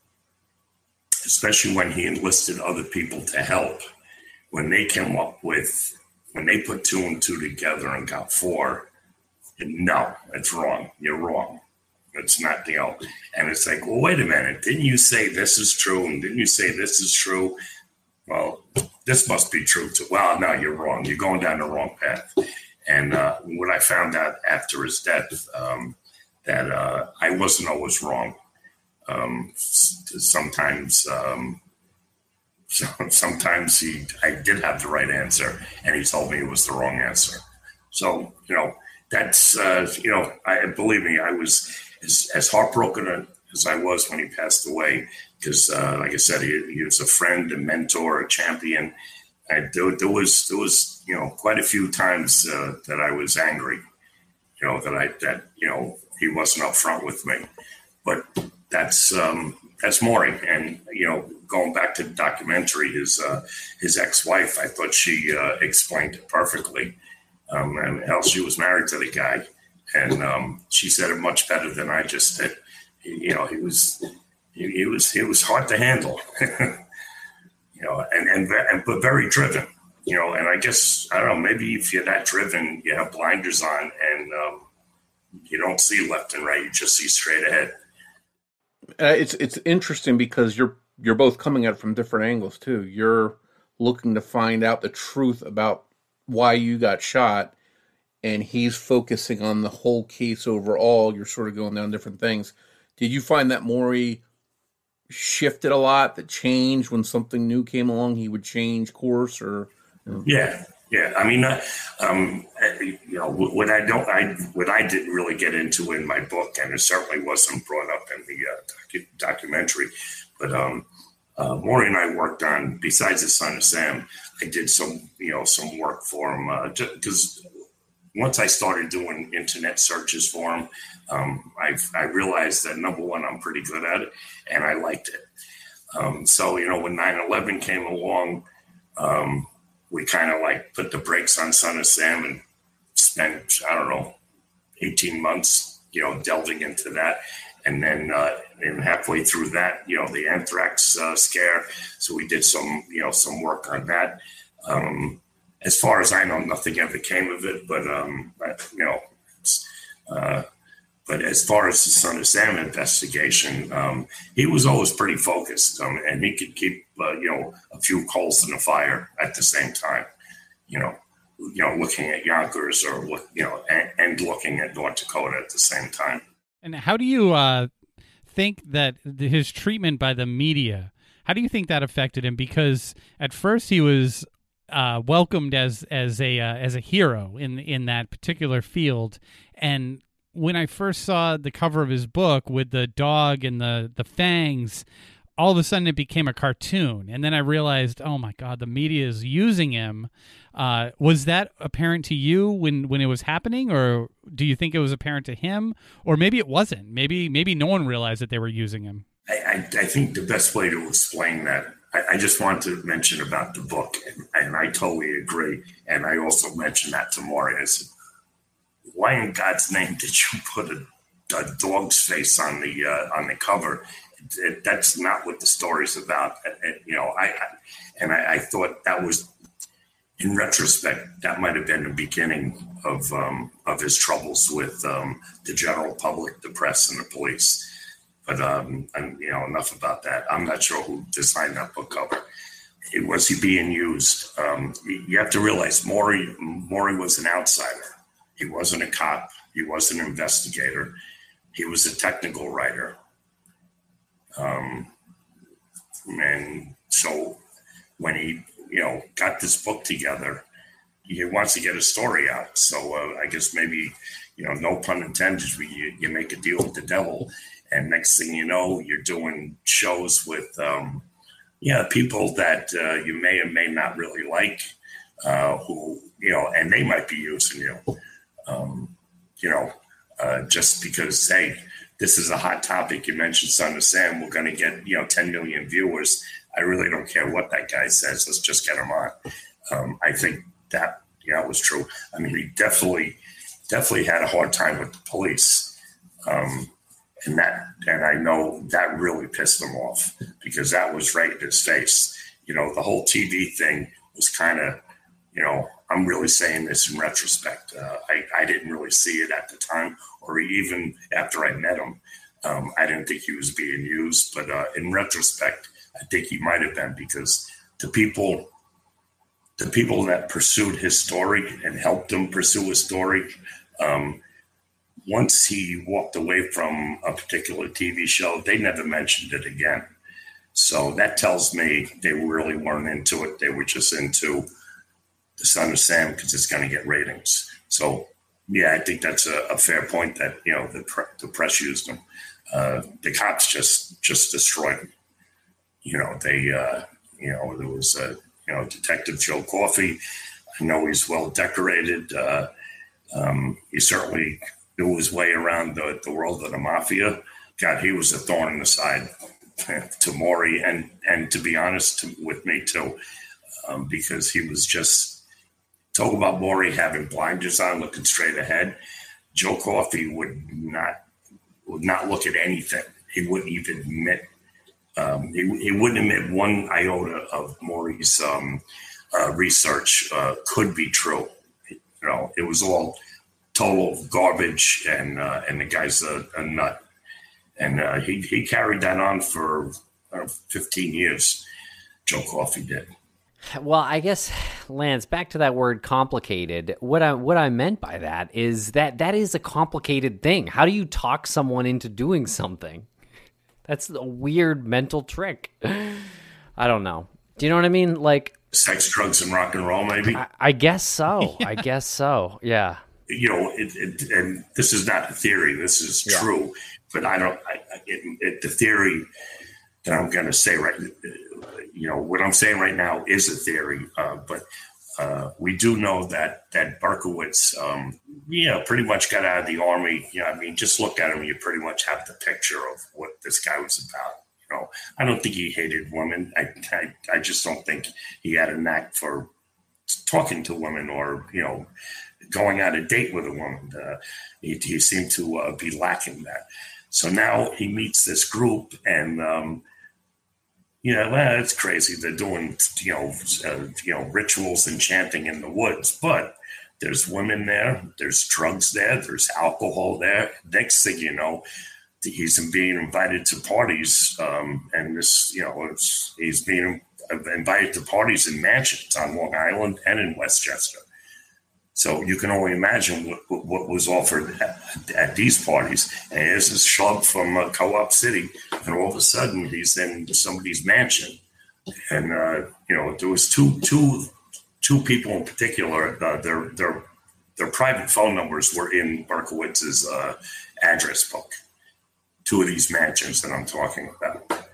especially when he enlisted other people to help, when they came up with, when they put two and two together and got four, no, it's wrong. You're wrong. It's not, you know. And it's like, well, wait a minute. Didn't you say this is true? And didn't you say this is true? Well, this must be true too. Well, no, you're wrong. You're going down the wrong path. And uh, what I found out after his death, um, that uh, I wasn't always wrong. Um, sometimes, um, sometimes he, I did have the right answer, and he told me it was the wrong answer. So, you know, that's, uh, you know, I believe me, I was as, as heartbroken as I was when he passed away, because, uh, like I said, he, he was a friend, a mentor, a champion. I, there, there was, there was, you know, quite a few times uh, that I was angry, you know, that I, that, you know, he wasn't upfront with me. But that's, um, that's Maury. And, you know, going back to the documentary, his, uh, his ex-wife, I thought she uh, explained it perfectly. Um, and hell, she was married to the guy. And um, she said it much better than I just did. You know, he was, he, he was, he was hard to handle, you know, and, and, and, but very driven, you know, and I guess, I don't know, maybe if you're that driven, you have blinders on and um, you don't see left and right. You just see straight ahead. Uh, it's, it's interesting because you're, you're both coming at it from different angles too. You're looking to find out the truth about why you got shot, and he's focusing on the whole case overall. You're sort of going down different things. Did you find that Maury shifted a lot, that changed when something new came along? He would change course, or you know? yeah, yeah. I mean, uh, um, you know, what I don't, I what I didn't really get into in my book, and it certainly wasn't brought up in the uh, docu- documentary, but um, uh, Maury and I worked on, besides the Son of Sam, I did some, you know, some work for him because. Uh, Once I started doing internet searches for him, um, I, I realized that, number one, I'm pretty good at it, and I liked it. Um, so, you know, when nine eleven came along, um, we kind of like put the brakes on Son of Sam and spent, I don't know, eighteen months, you know, delving into that. And then uh, and halfway through that, you know, the anthrax uh, scare. So we did some, you know, some work on that. Um, As far as I know, nothing ever came of it, but, um, you know, uh, but as far as the Son of Sam investigation, um, he was always pretty focused, um, and he could keep, uh, you know, a few coals in the fire at the same time, you know, you know, looking at Yonkers or, look, you know, and, and looking at North Dakota at the same time. And how do you uh, think that the, his treatment by the media, how do you think that affected him? Because at first he was uh, welcomed as as a uh, as a hero in in that particular field, and when I first saw the cover of his book with the dog and the the fangs, all of a sudden it became a cartoon. And then I realized, oh my God, the media is using him. Uh, was that apparent to you when, when it was happening, or do you think it was apparent to him? Or maybe it wasn't. Maybe maybe no one realized that they were using him. I, I, I think the best way to explain that, I, I just want to mention about the book, and, and I totally agree. And I also mentioned that to Maury. I said, why in God's name did you put a, a dog's face on the uh, on the cover? It, it, that's not what the story's about. It, you know, I, I and I, I thought that was, in retrospect, that might have been the beginning of um, of his troubles with um, the general public, the press, and the police. But um, and, you know, enough about that. I'm not sure who designed that book cover. It, was he being used? Um, you have to realize Maury Maury was an outsider. He wasn't a cop. He was an investigator. He was a technical writer. Um, and so when he, you know, got this book together, he wants to get a story out. So uh, I guess maybe, you know, no pun intended, you, you make a deal with the devil. And next thing you know, you're doing shows with, um, yeah, people that uh, you may or may not really like, uh, who, you know, and they might be using you. Um, you know, uh, just because, hey, this is a hot topic. You mentioned Son of Sam. We're going to get, you know, ten million viewers. I really don't care what that guy says. Let's just get him on. Um, I think that, yeah, was true. I mean, he definitely, definitely had a hard time with the police. Um, and that, and I know that really pissed him off because that was right in his face. You know, the whole T V thing was kind of, you know, I'm really saying this in retrospect. Uh, I, I didn't really see it at the time, or even after I met him. Um, I didn't think he was being used, but uh, in retrospect, I think he might have been, because the people, the people that pursued his story and helped him pursue his story, um, once he walked away from a particular T V show, they never mentioned it again. So that tells me they really weren't into it. They were just into the Son of Sam because it's going to get ratings. So, yeah, I think that's a, a fair point that, you know, the, pre- the press used him. Uh, the cops just just destroyed him. You know, they, uh, you know, there was, uh, you know, Detective Joe Coffey. I know he's well decorated. Uh, um, he certainly knew his way around the, the world of the mafia. God, he was a thorn in the side to Maury, and, and to be honest, to, with me too, um, because he was just, talk about Maury having blinders on, looking straight ahead. Joe Coffey would not would not look at anything. He wouldn't even admit. Um, he, he wouldn't admit one iota of Maury's um, uh, research uh, could be true. You know, it was all total garbage, and uh, and the guy's a, a nut. And uh, he he carried that on for uh, fifteen years. Joe Coffey did. Well, I guess, Lance, back to that word complicated, what I what I meant by that is that that is a complicated thing. How do you talk someone into doing something? That's a weird mental trick. I don't know. Do you know what I mean? Like sex, drugs, and rock and roll, maybe? I, I guess so. Yeah. I guess so. Yeah. You know, it, it, and this is not a theory. This is yeah. true. But I don't, I, it, it, the theory that I'm going to say right you know, what I'm saying right now is a theory, uh, but uh, we do know that that Berkowitz, um, yeah, pretty much got out of the Army. You know, I mean, just look at him, you pretty much have the picture of what this guy was about. You know, I don't think he hated women. I, I, I just don't think he had a knack for talking to women or, you know, going on a date with a woman. Uh, he, he seemed to uh, be lacking that. So now he meets this group and, um, you know, well, it's crazy. They're doing, you know, uh, you know, rituals and chanting in the woods, but there's women there, there's drugs there, there's alcohol there. Next thing you know, he's being invited to parties, um, and this, you know, it's, he's being invited to parties in mansions on Long Island and in Westchester. So you can only imagine what, what was offered at, at these parties. And here's this schlub from uh, Co-op City, and all of a sudden he's in somebody's mansion. And uh, you know, there was two two two people in particular. Uh, their their their private phone numbers were in Berkowitz's uh, address book. Two of these mansions that I'm talking about.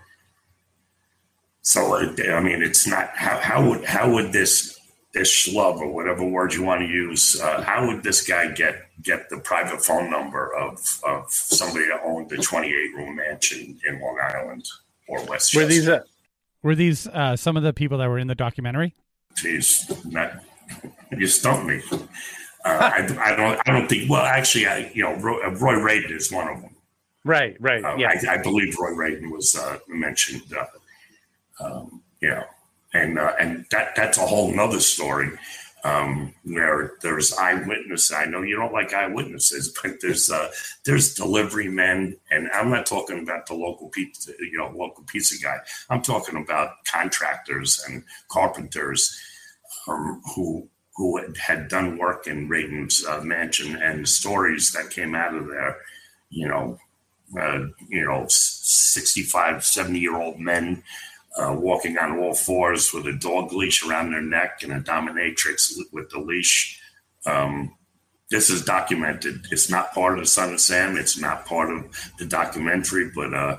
So I mean, it's not how how would how would this this schlub, or whatever word you want to use, uh, how would this guy get get the private phone number of of somebody that owned a twenty-eight room mansion in Long Island or Westchester? Were these uh, were these uh, some of the people that were in the documentary? Jeez, not, you stumped me. Uh, I, I don't I don't think. Well, actually, I you know Roy, Roy Radin is one of them. Right, right, uh, yeah. I, I believe Roy Radin was uh, mentioned. Uh, um, you know. And uh, and that that's a whole nother story um, where there's eyewitnesses. I know you don't like eyewitnesses, but there's uh, there's delivery men, and I'm not talking about the local pizza, you know, local pizza guy. I'm talking about contractors and carpenters um, who who had done work in Radin's uh, mansion, and stories that came out of there. You know, uh, you know, sixty-five, seventy year old men. Uh, walking on all fours with a dog leash around their neck and a dominatrix with the leash. Um, this is documented. It's not part of the Son of Sam. It's not part of the documentary, but uh,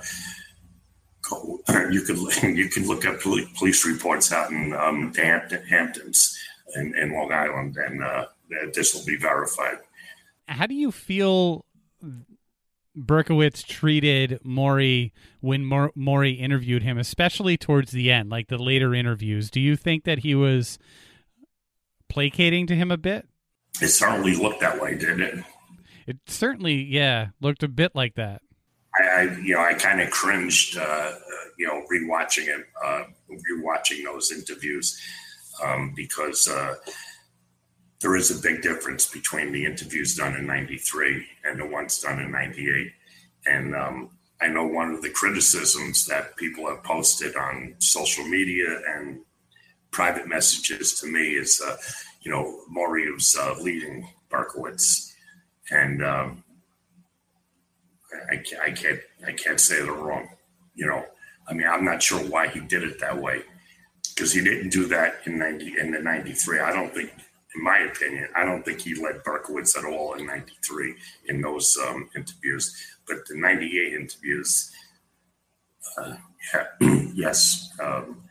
you can you can look at police reports out in um, the Hampton, Hamptons in, in Long Island, and uh, this will be verified. How do you feel Berkowitz treated Maury when Maury interviewed him, especially towards the end, like the later interviews? Do you think that he was placating to him a bit? It certainly looked that way, didn't it? It certainly, yeah, looked a bit like that. I, I you know, I kind of cringed, uh, uh, you know, rewatching it, uh, rewatching those interviews, um, because uh, there is a big difference between the interviews done in ninety-three and the ones done in ninety-eight. And um, I know one of the criticisms that people have posted on social media and private messages to me is, uh, you know, Maury was uh, leading Berkowitz. And um, I, can't, I can't I can't say they're wrong. You know, I mean, I'm not sure why he did it that way, because he didn't do that in ninety in the ninety-three. I don't think, in my opinion, I don't think he led Berkowitz at all in ninety-three in those um, interviews. But the ninety-eight interviews, uh, yeah, yes. Um,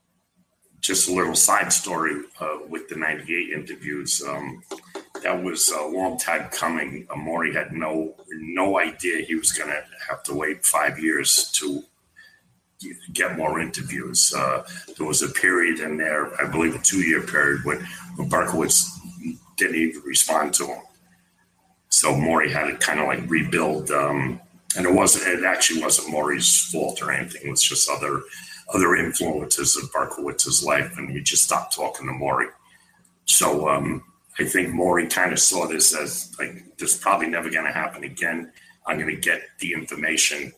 just a little side story uh, with the ninety-eight interviews. Um, that was a long time coming. Uh, Maury had no no idea he was going to have to wait five years to get more interviews. Uh, there was a period in there, I believe a two-year period, when, when Berkowitz didn't even respond to him. So Maury had to kind of like rebuild. Um, and it wasn't, it actually wasn't Maury's fault or anything. It was just other other influences of Berkowitz's life, and he just stopped talking to Maury. So um, I think Maury kind of saw this as like, this is probably never going to happen again. I'm going to get the information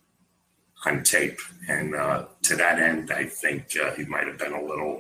on tape. And uh, to that end, I think uh, he might have been a little,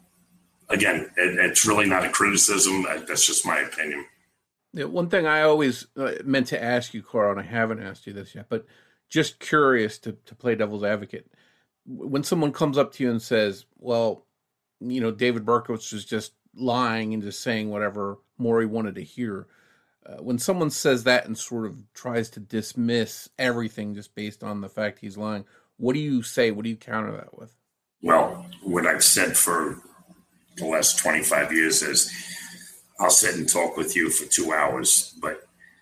again, it, it's really not a criticism. That's just my opinion. Yeah, one thing I always uh, meant to ask you, Carl, and I haven't asked you this yet, but just curious to, to play devil's advocate. When someone comes up to you and says, well, you know, David Berkowitz was just lying and just saying whatever Maury wanted to hear. Uh, when someone says that and sort of tries to dismiss everything just based on the fact he's lying, what do you say? What do you counter that with? Well, what I've said for the last twenty-five years is I'll sit and talk with you for two hours, but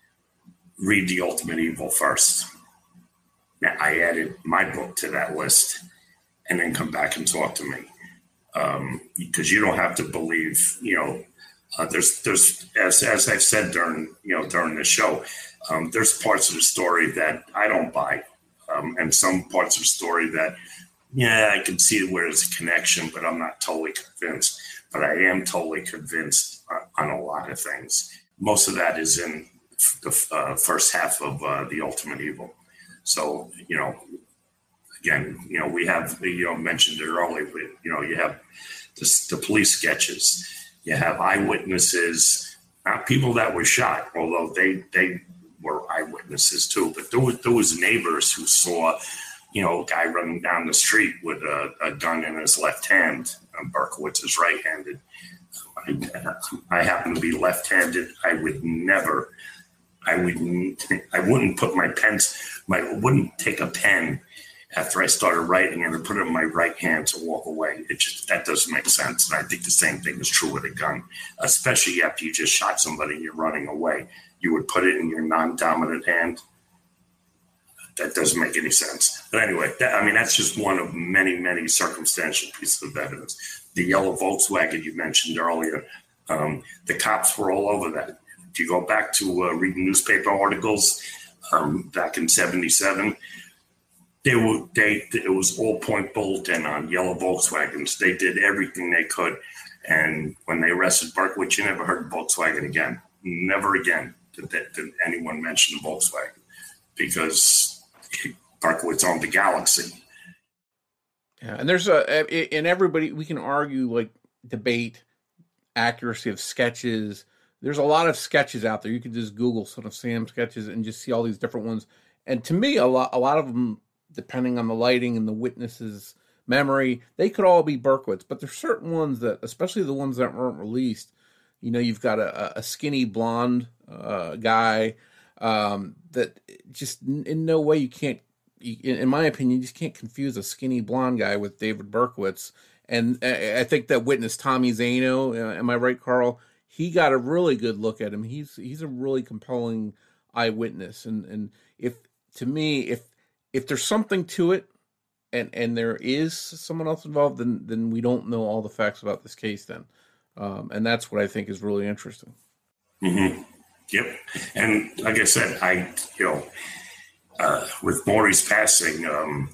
read The Ultimate Evil first. Now, I added my book to that list and then come back and talk to me. Um, because you don't have to believe, you know, uh, there's, there's, as, as I've said during, you know, during the show, um, there's parts of the story that I don't buy. Um, and some parts of the story that, yeah, I can see where there's a connection, but I'm not totally convinced. But I am totally convinced on, on a lot of things. Most of that is in the uh, first half of uh, The Ultimate Evil. So, you know, again, you know, we have, you know, mentioned it earlier, but, you know, you have this, the police sketches, you have eyewitnesses, not people that were shot, although they they were eyewitnesses too. But there was there was neighbors who saw, you know, a guy running down the street with a, a gun in his left hand. Um, Berkowitz is right-handed. I, I happen to be left-handed. I would never. I would. I wouldn't put my pens. My wouldn't take a pen after I started writing and put it in my right hand to walk away. It just that doesn't make sense. And I think the same thing is true with a gun, especially after you just shot somebody and you're running away. You would put it in your non-dominant hand. That doesn't make any sense. But anyway, that, I mean, that's just one of many, many circumstantial pieces of evidence. The yellow Volkswagen you mentioned earlier, um, the cops were all over that. If you go back to uh, reading newspaper articles um, back in seventy-seven, they were they it was all point bulletin on yellow Volkswagens. They did everything they could, and when they arrested Berkowitz, you never heard of Volkswagen again. Never again did, they, did anyone mention the Volkswagen, because Berkowitz owned the Galaxy. Yeah, and there's a and everybody we can argue, like, debate accuracy of sketches. There's a lot of sketches out there. You can just Google Son of Sam sketches and just see all these different ones. And to me, a lot a lot of them, depending on the lighting and the witness's memory, they could all be Berkowitz. But there's certain ones that, especially the ones that weren't released, you know, you've got a, a skinny blonde uh, guy um, that just in no way you can't, in my opinion, you just can't confuse a skinny blonde guy with David Berkowitz. And I think that witness, Tommy Zano, uh, am I right, Carl? He got a really good look at him. He's he's a really compelling eyewitness. And and if to me, if if there's something to it, and and there is someone else involved, then then we don't know all the facts about this case then. Um, and that's what I think is really interesting. Mm-hmm. Yep. And like I said, I, you know, uh, with Maury's passing, um,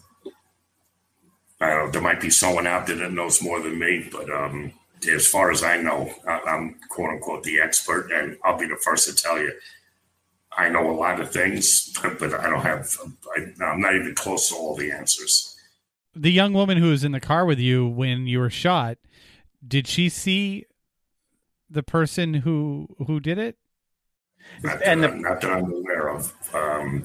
I don't know, there might be someone out there that knows more than me, but um, as far as I know, I'm quote unquote the expert, and I'll be the first to tell you, I know a lot of things, but I don't have, I, I'm not even close to all the answers. The young woman who was in the car with you when you were shot, did she see the person who who did it? Not that, and the, not that I'm aware of. Um,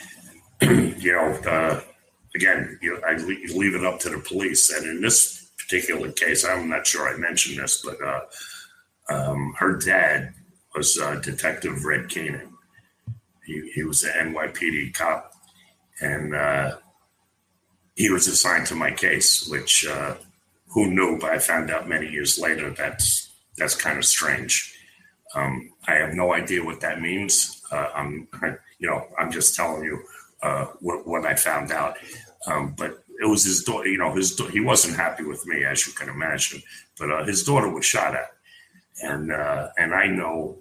you know, uh, again, you know, I leave it up to the police. And in this particular case, I'm not sure I mentioned this, but uh, um, her dad was uh, Detective Red Keenan. He, he was an N Y P D cop, and uh, he was assigned to my case, which uh, who knew? But I found out many years later that's that's kind of strange. Um, I have no idea what that means. Uh, I'm, you know, I'm just telling you uh, what, what I found out. Um, but it was his daughter. You know, his he wasn't happy with me, as you can imagine. But uh, his daughter was shot at, and uh, and I know,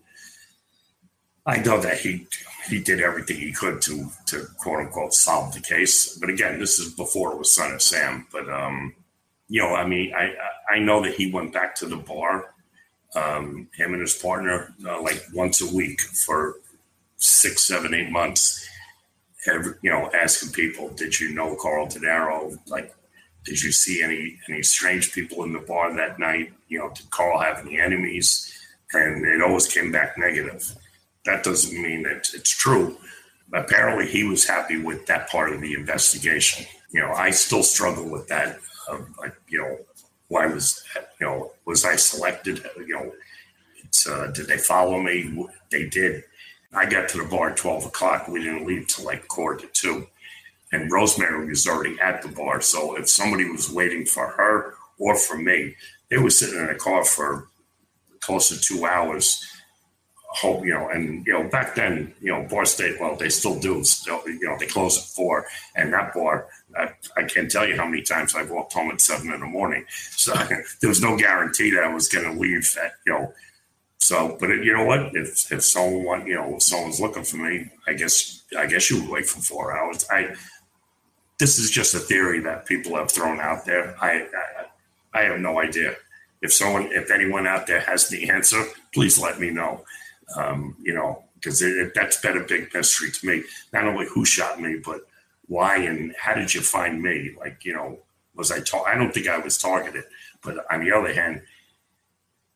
I know that he he did everything he could to to quote unquote solve the case. But again, this is before it was Son of Sam. But um, you know, I mean, I I know that he went back to the bar. Um, him and his partner, uh, like once a week for six, seven, eight months, every, you know, asking people, did you know Carl Denaro? Like, did you see any, any strange people in the bar that night? You know, did Carl have any enemies? And it always came back negative. That doesn't mean that it's true. Apparently he was happy with that part of the investigation. You know, I still struggle with that. Uh, like, you know, why was, you know, was I selected? You know, it's, uh, did they follow me? They did. I got to the bar at twelve o'clock. We didn't leave till like quarter to two. And Rosemary was already at the bar. So if somebody was waiting for her or for me, they were sitting in a car for close to two hours. Hope, you know, and, you know, back then, you know, bar stayed, well, they still do. Still, you know, they close at four. And that bar, I, I can't tell you how many times I walked home at seven in the morning. So there was no guarantee that I was going to leave that, you know. So, but it, you know what? If if someone want, you know, if someone's looking for me, I guess I guess you would wait for four hours. I this is just a theory that people have thrown out there. I I, I have no idea. If someone, if anyone out there has the answer, please let me know. Um, you know, because that's been a big mystery to me. Not only who shot me, but why and how did you find me? Like, you know, was I? Ta- I don't think I was targeted. But on the other hand,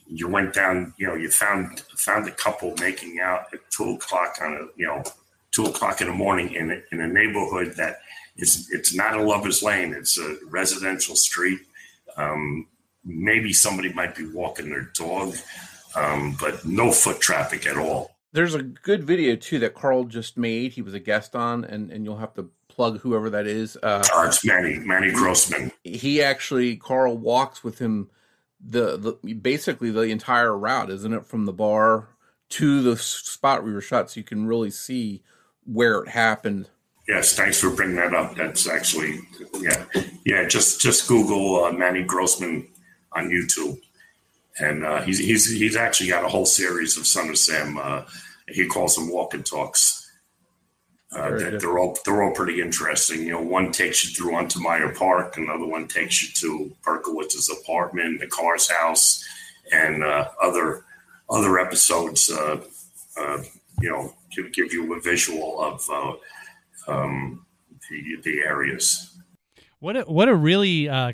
you went down, you know, you found found a couple making out at two o'clock on a, you know, two o'clock in the morning in a, in a neighborhood that is, it's not a lover's lane. It's a residential street. Um, maybe somebody might be walking their dog, um, but no foot traffic at all. There's a good video too that Carl just made. He was a guest on, and, and you'll have to plug whoever that is. Uh, uh, it's Manny, Manny Grossman. He actually, Carl walks with him the, the basically the entire route, isn't it, from the bar to the spot we were shot, so you can really see where it happened. Yes, thanks for bringing that up. That's actually, yeah, yeah. Just just Google uh, Manny Grossman on YouTube, and uh, he's he's he's actually got a whole series of Son of Sam. Uh, he calls them walk and talks. Uh, that they're all they're all pretty interesting. You know, one takes you through onto Meyer Park, another one takes you to Berkowitz's apartment, the Carr's house, and uh, other other episodes. Uh, uh, you know, give give you a visual of uh, um, the the areas. What a, what a really uh,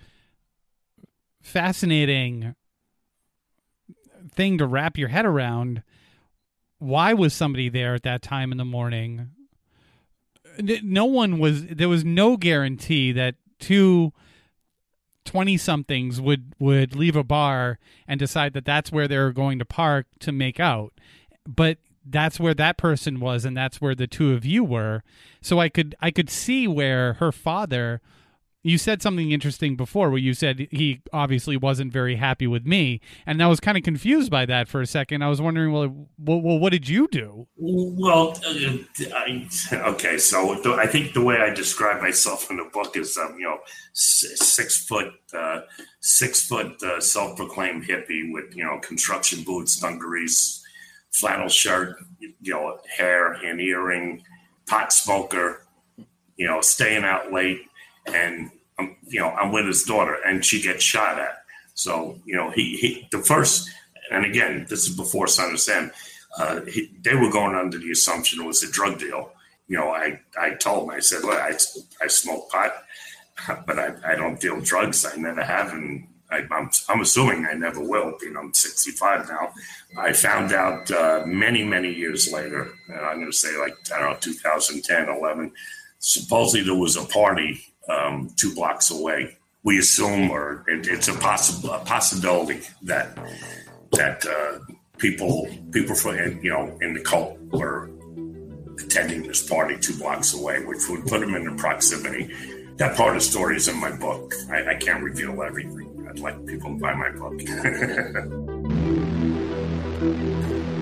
fascinating thing to wrap your head around. Why was somebody there at that time in the morning? No one was, there was no guarantee that two twenty-somethings would, would leave a bar and decide that that's where they were going to park to make out. But that's where that person was, and that's where the two of you were. So I could I could see where her father, you said something interesting before where you said he obviously wasn't very happy with me, and I was kind of confused by that for a second. I was wondering, well, well, well what did you do? Well, uh, I, okay, so th- I think the way I describe myself in the book is, um, you know, six foot, uh, six foot uh, self-proclaimed hippie with, you know, construction boots, dungarees, flannel shirt, you know, hair and earring, pot smoker, you know, staying out late. And, um, you know, I'm with his daughter and she gets shot at. So, you know, he, he the first, and again, this is before Son of Sam, uh, he, they were going under the assumption it was a drug deal. You know, I, I told him, I said, look, I, I smoke pot, but I, I don't deal drugs. I never have. And I, I'm, I'm assuming I never will. You know, I'm sixty-five now. I found out uh, many, many years later, and I'm going to say like, I don't know, two thousand ten, eleven, supposedly there was a party um, two blocks away. We assume, or it, it's a, possible, a possibility that that uh, people, people from, you know, in the cult were attending this party two blocks away, which would put them in the proximity. That part of the story is in my book. I, I can't reveal everything. I'd like people to buy my book.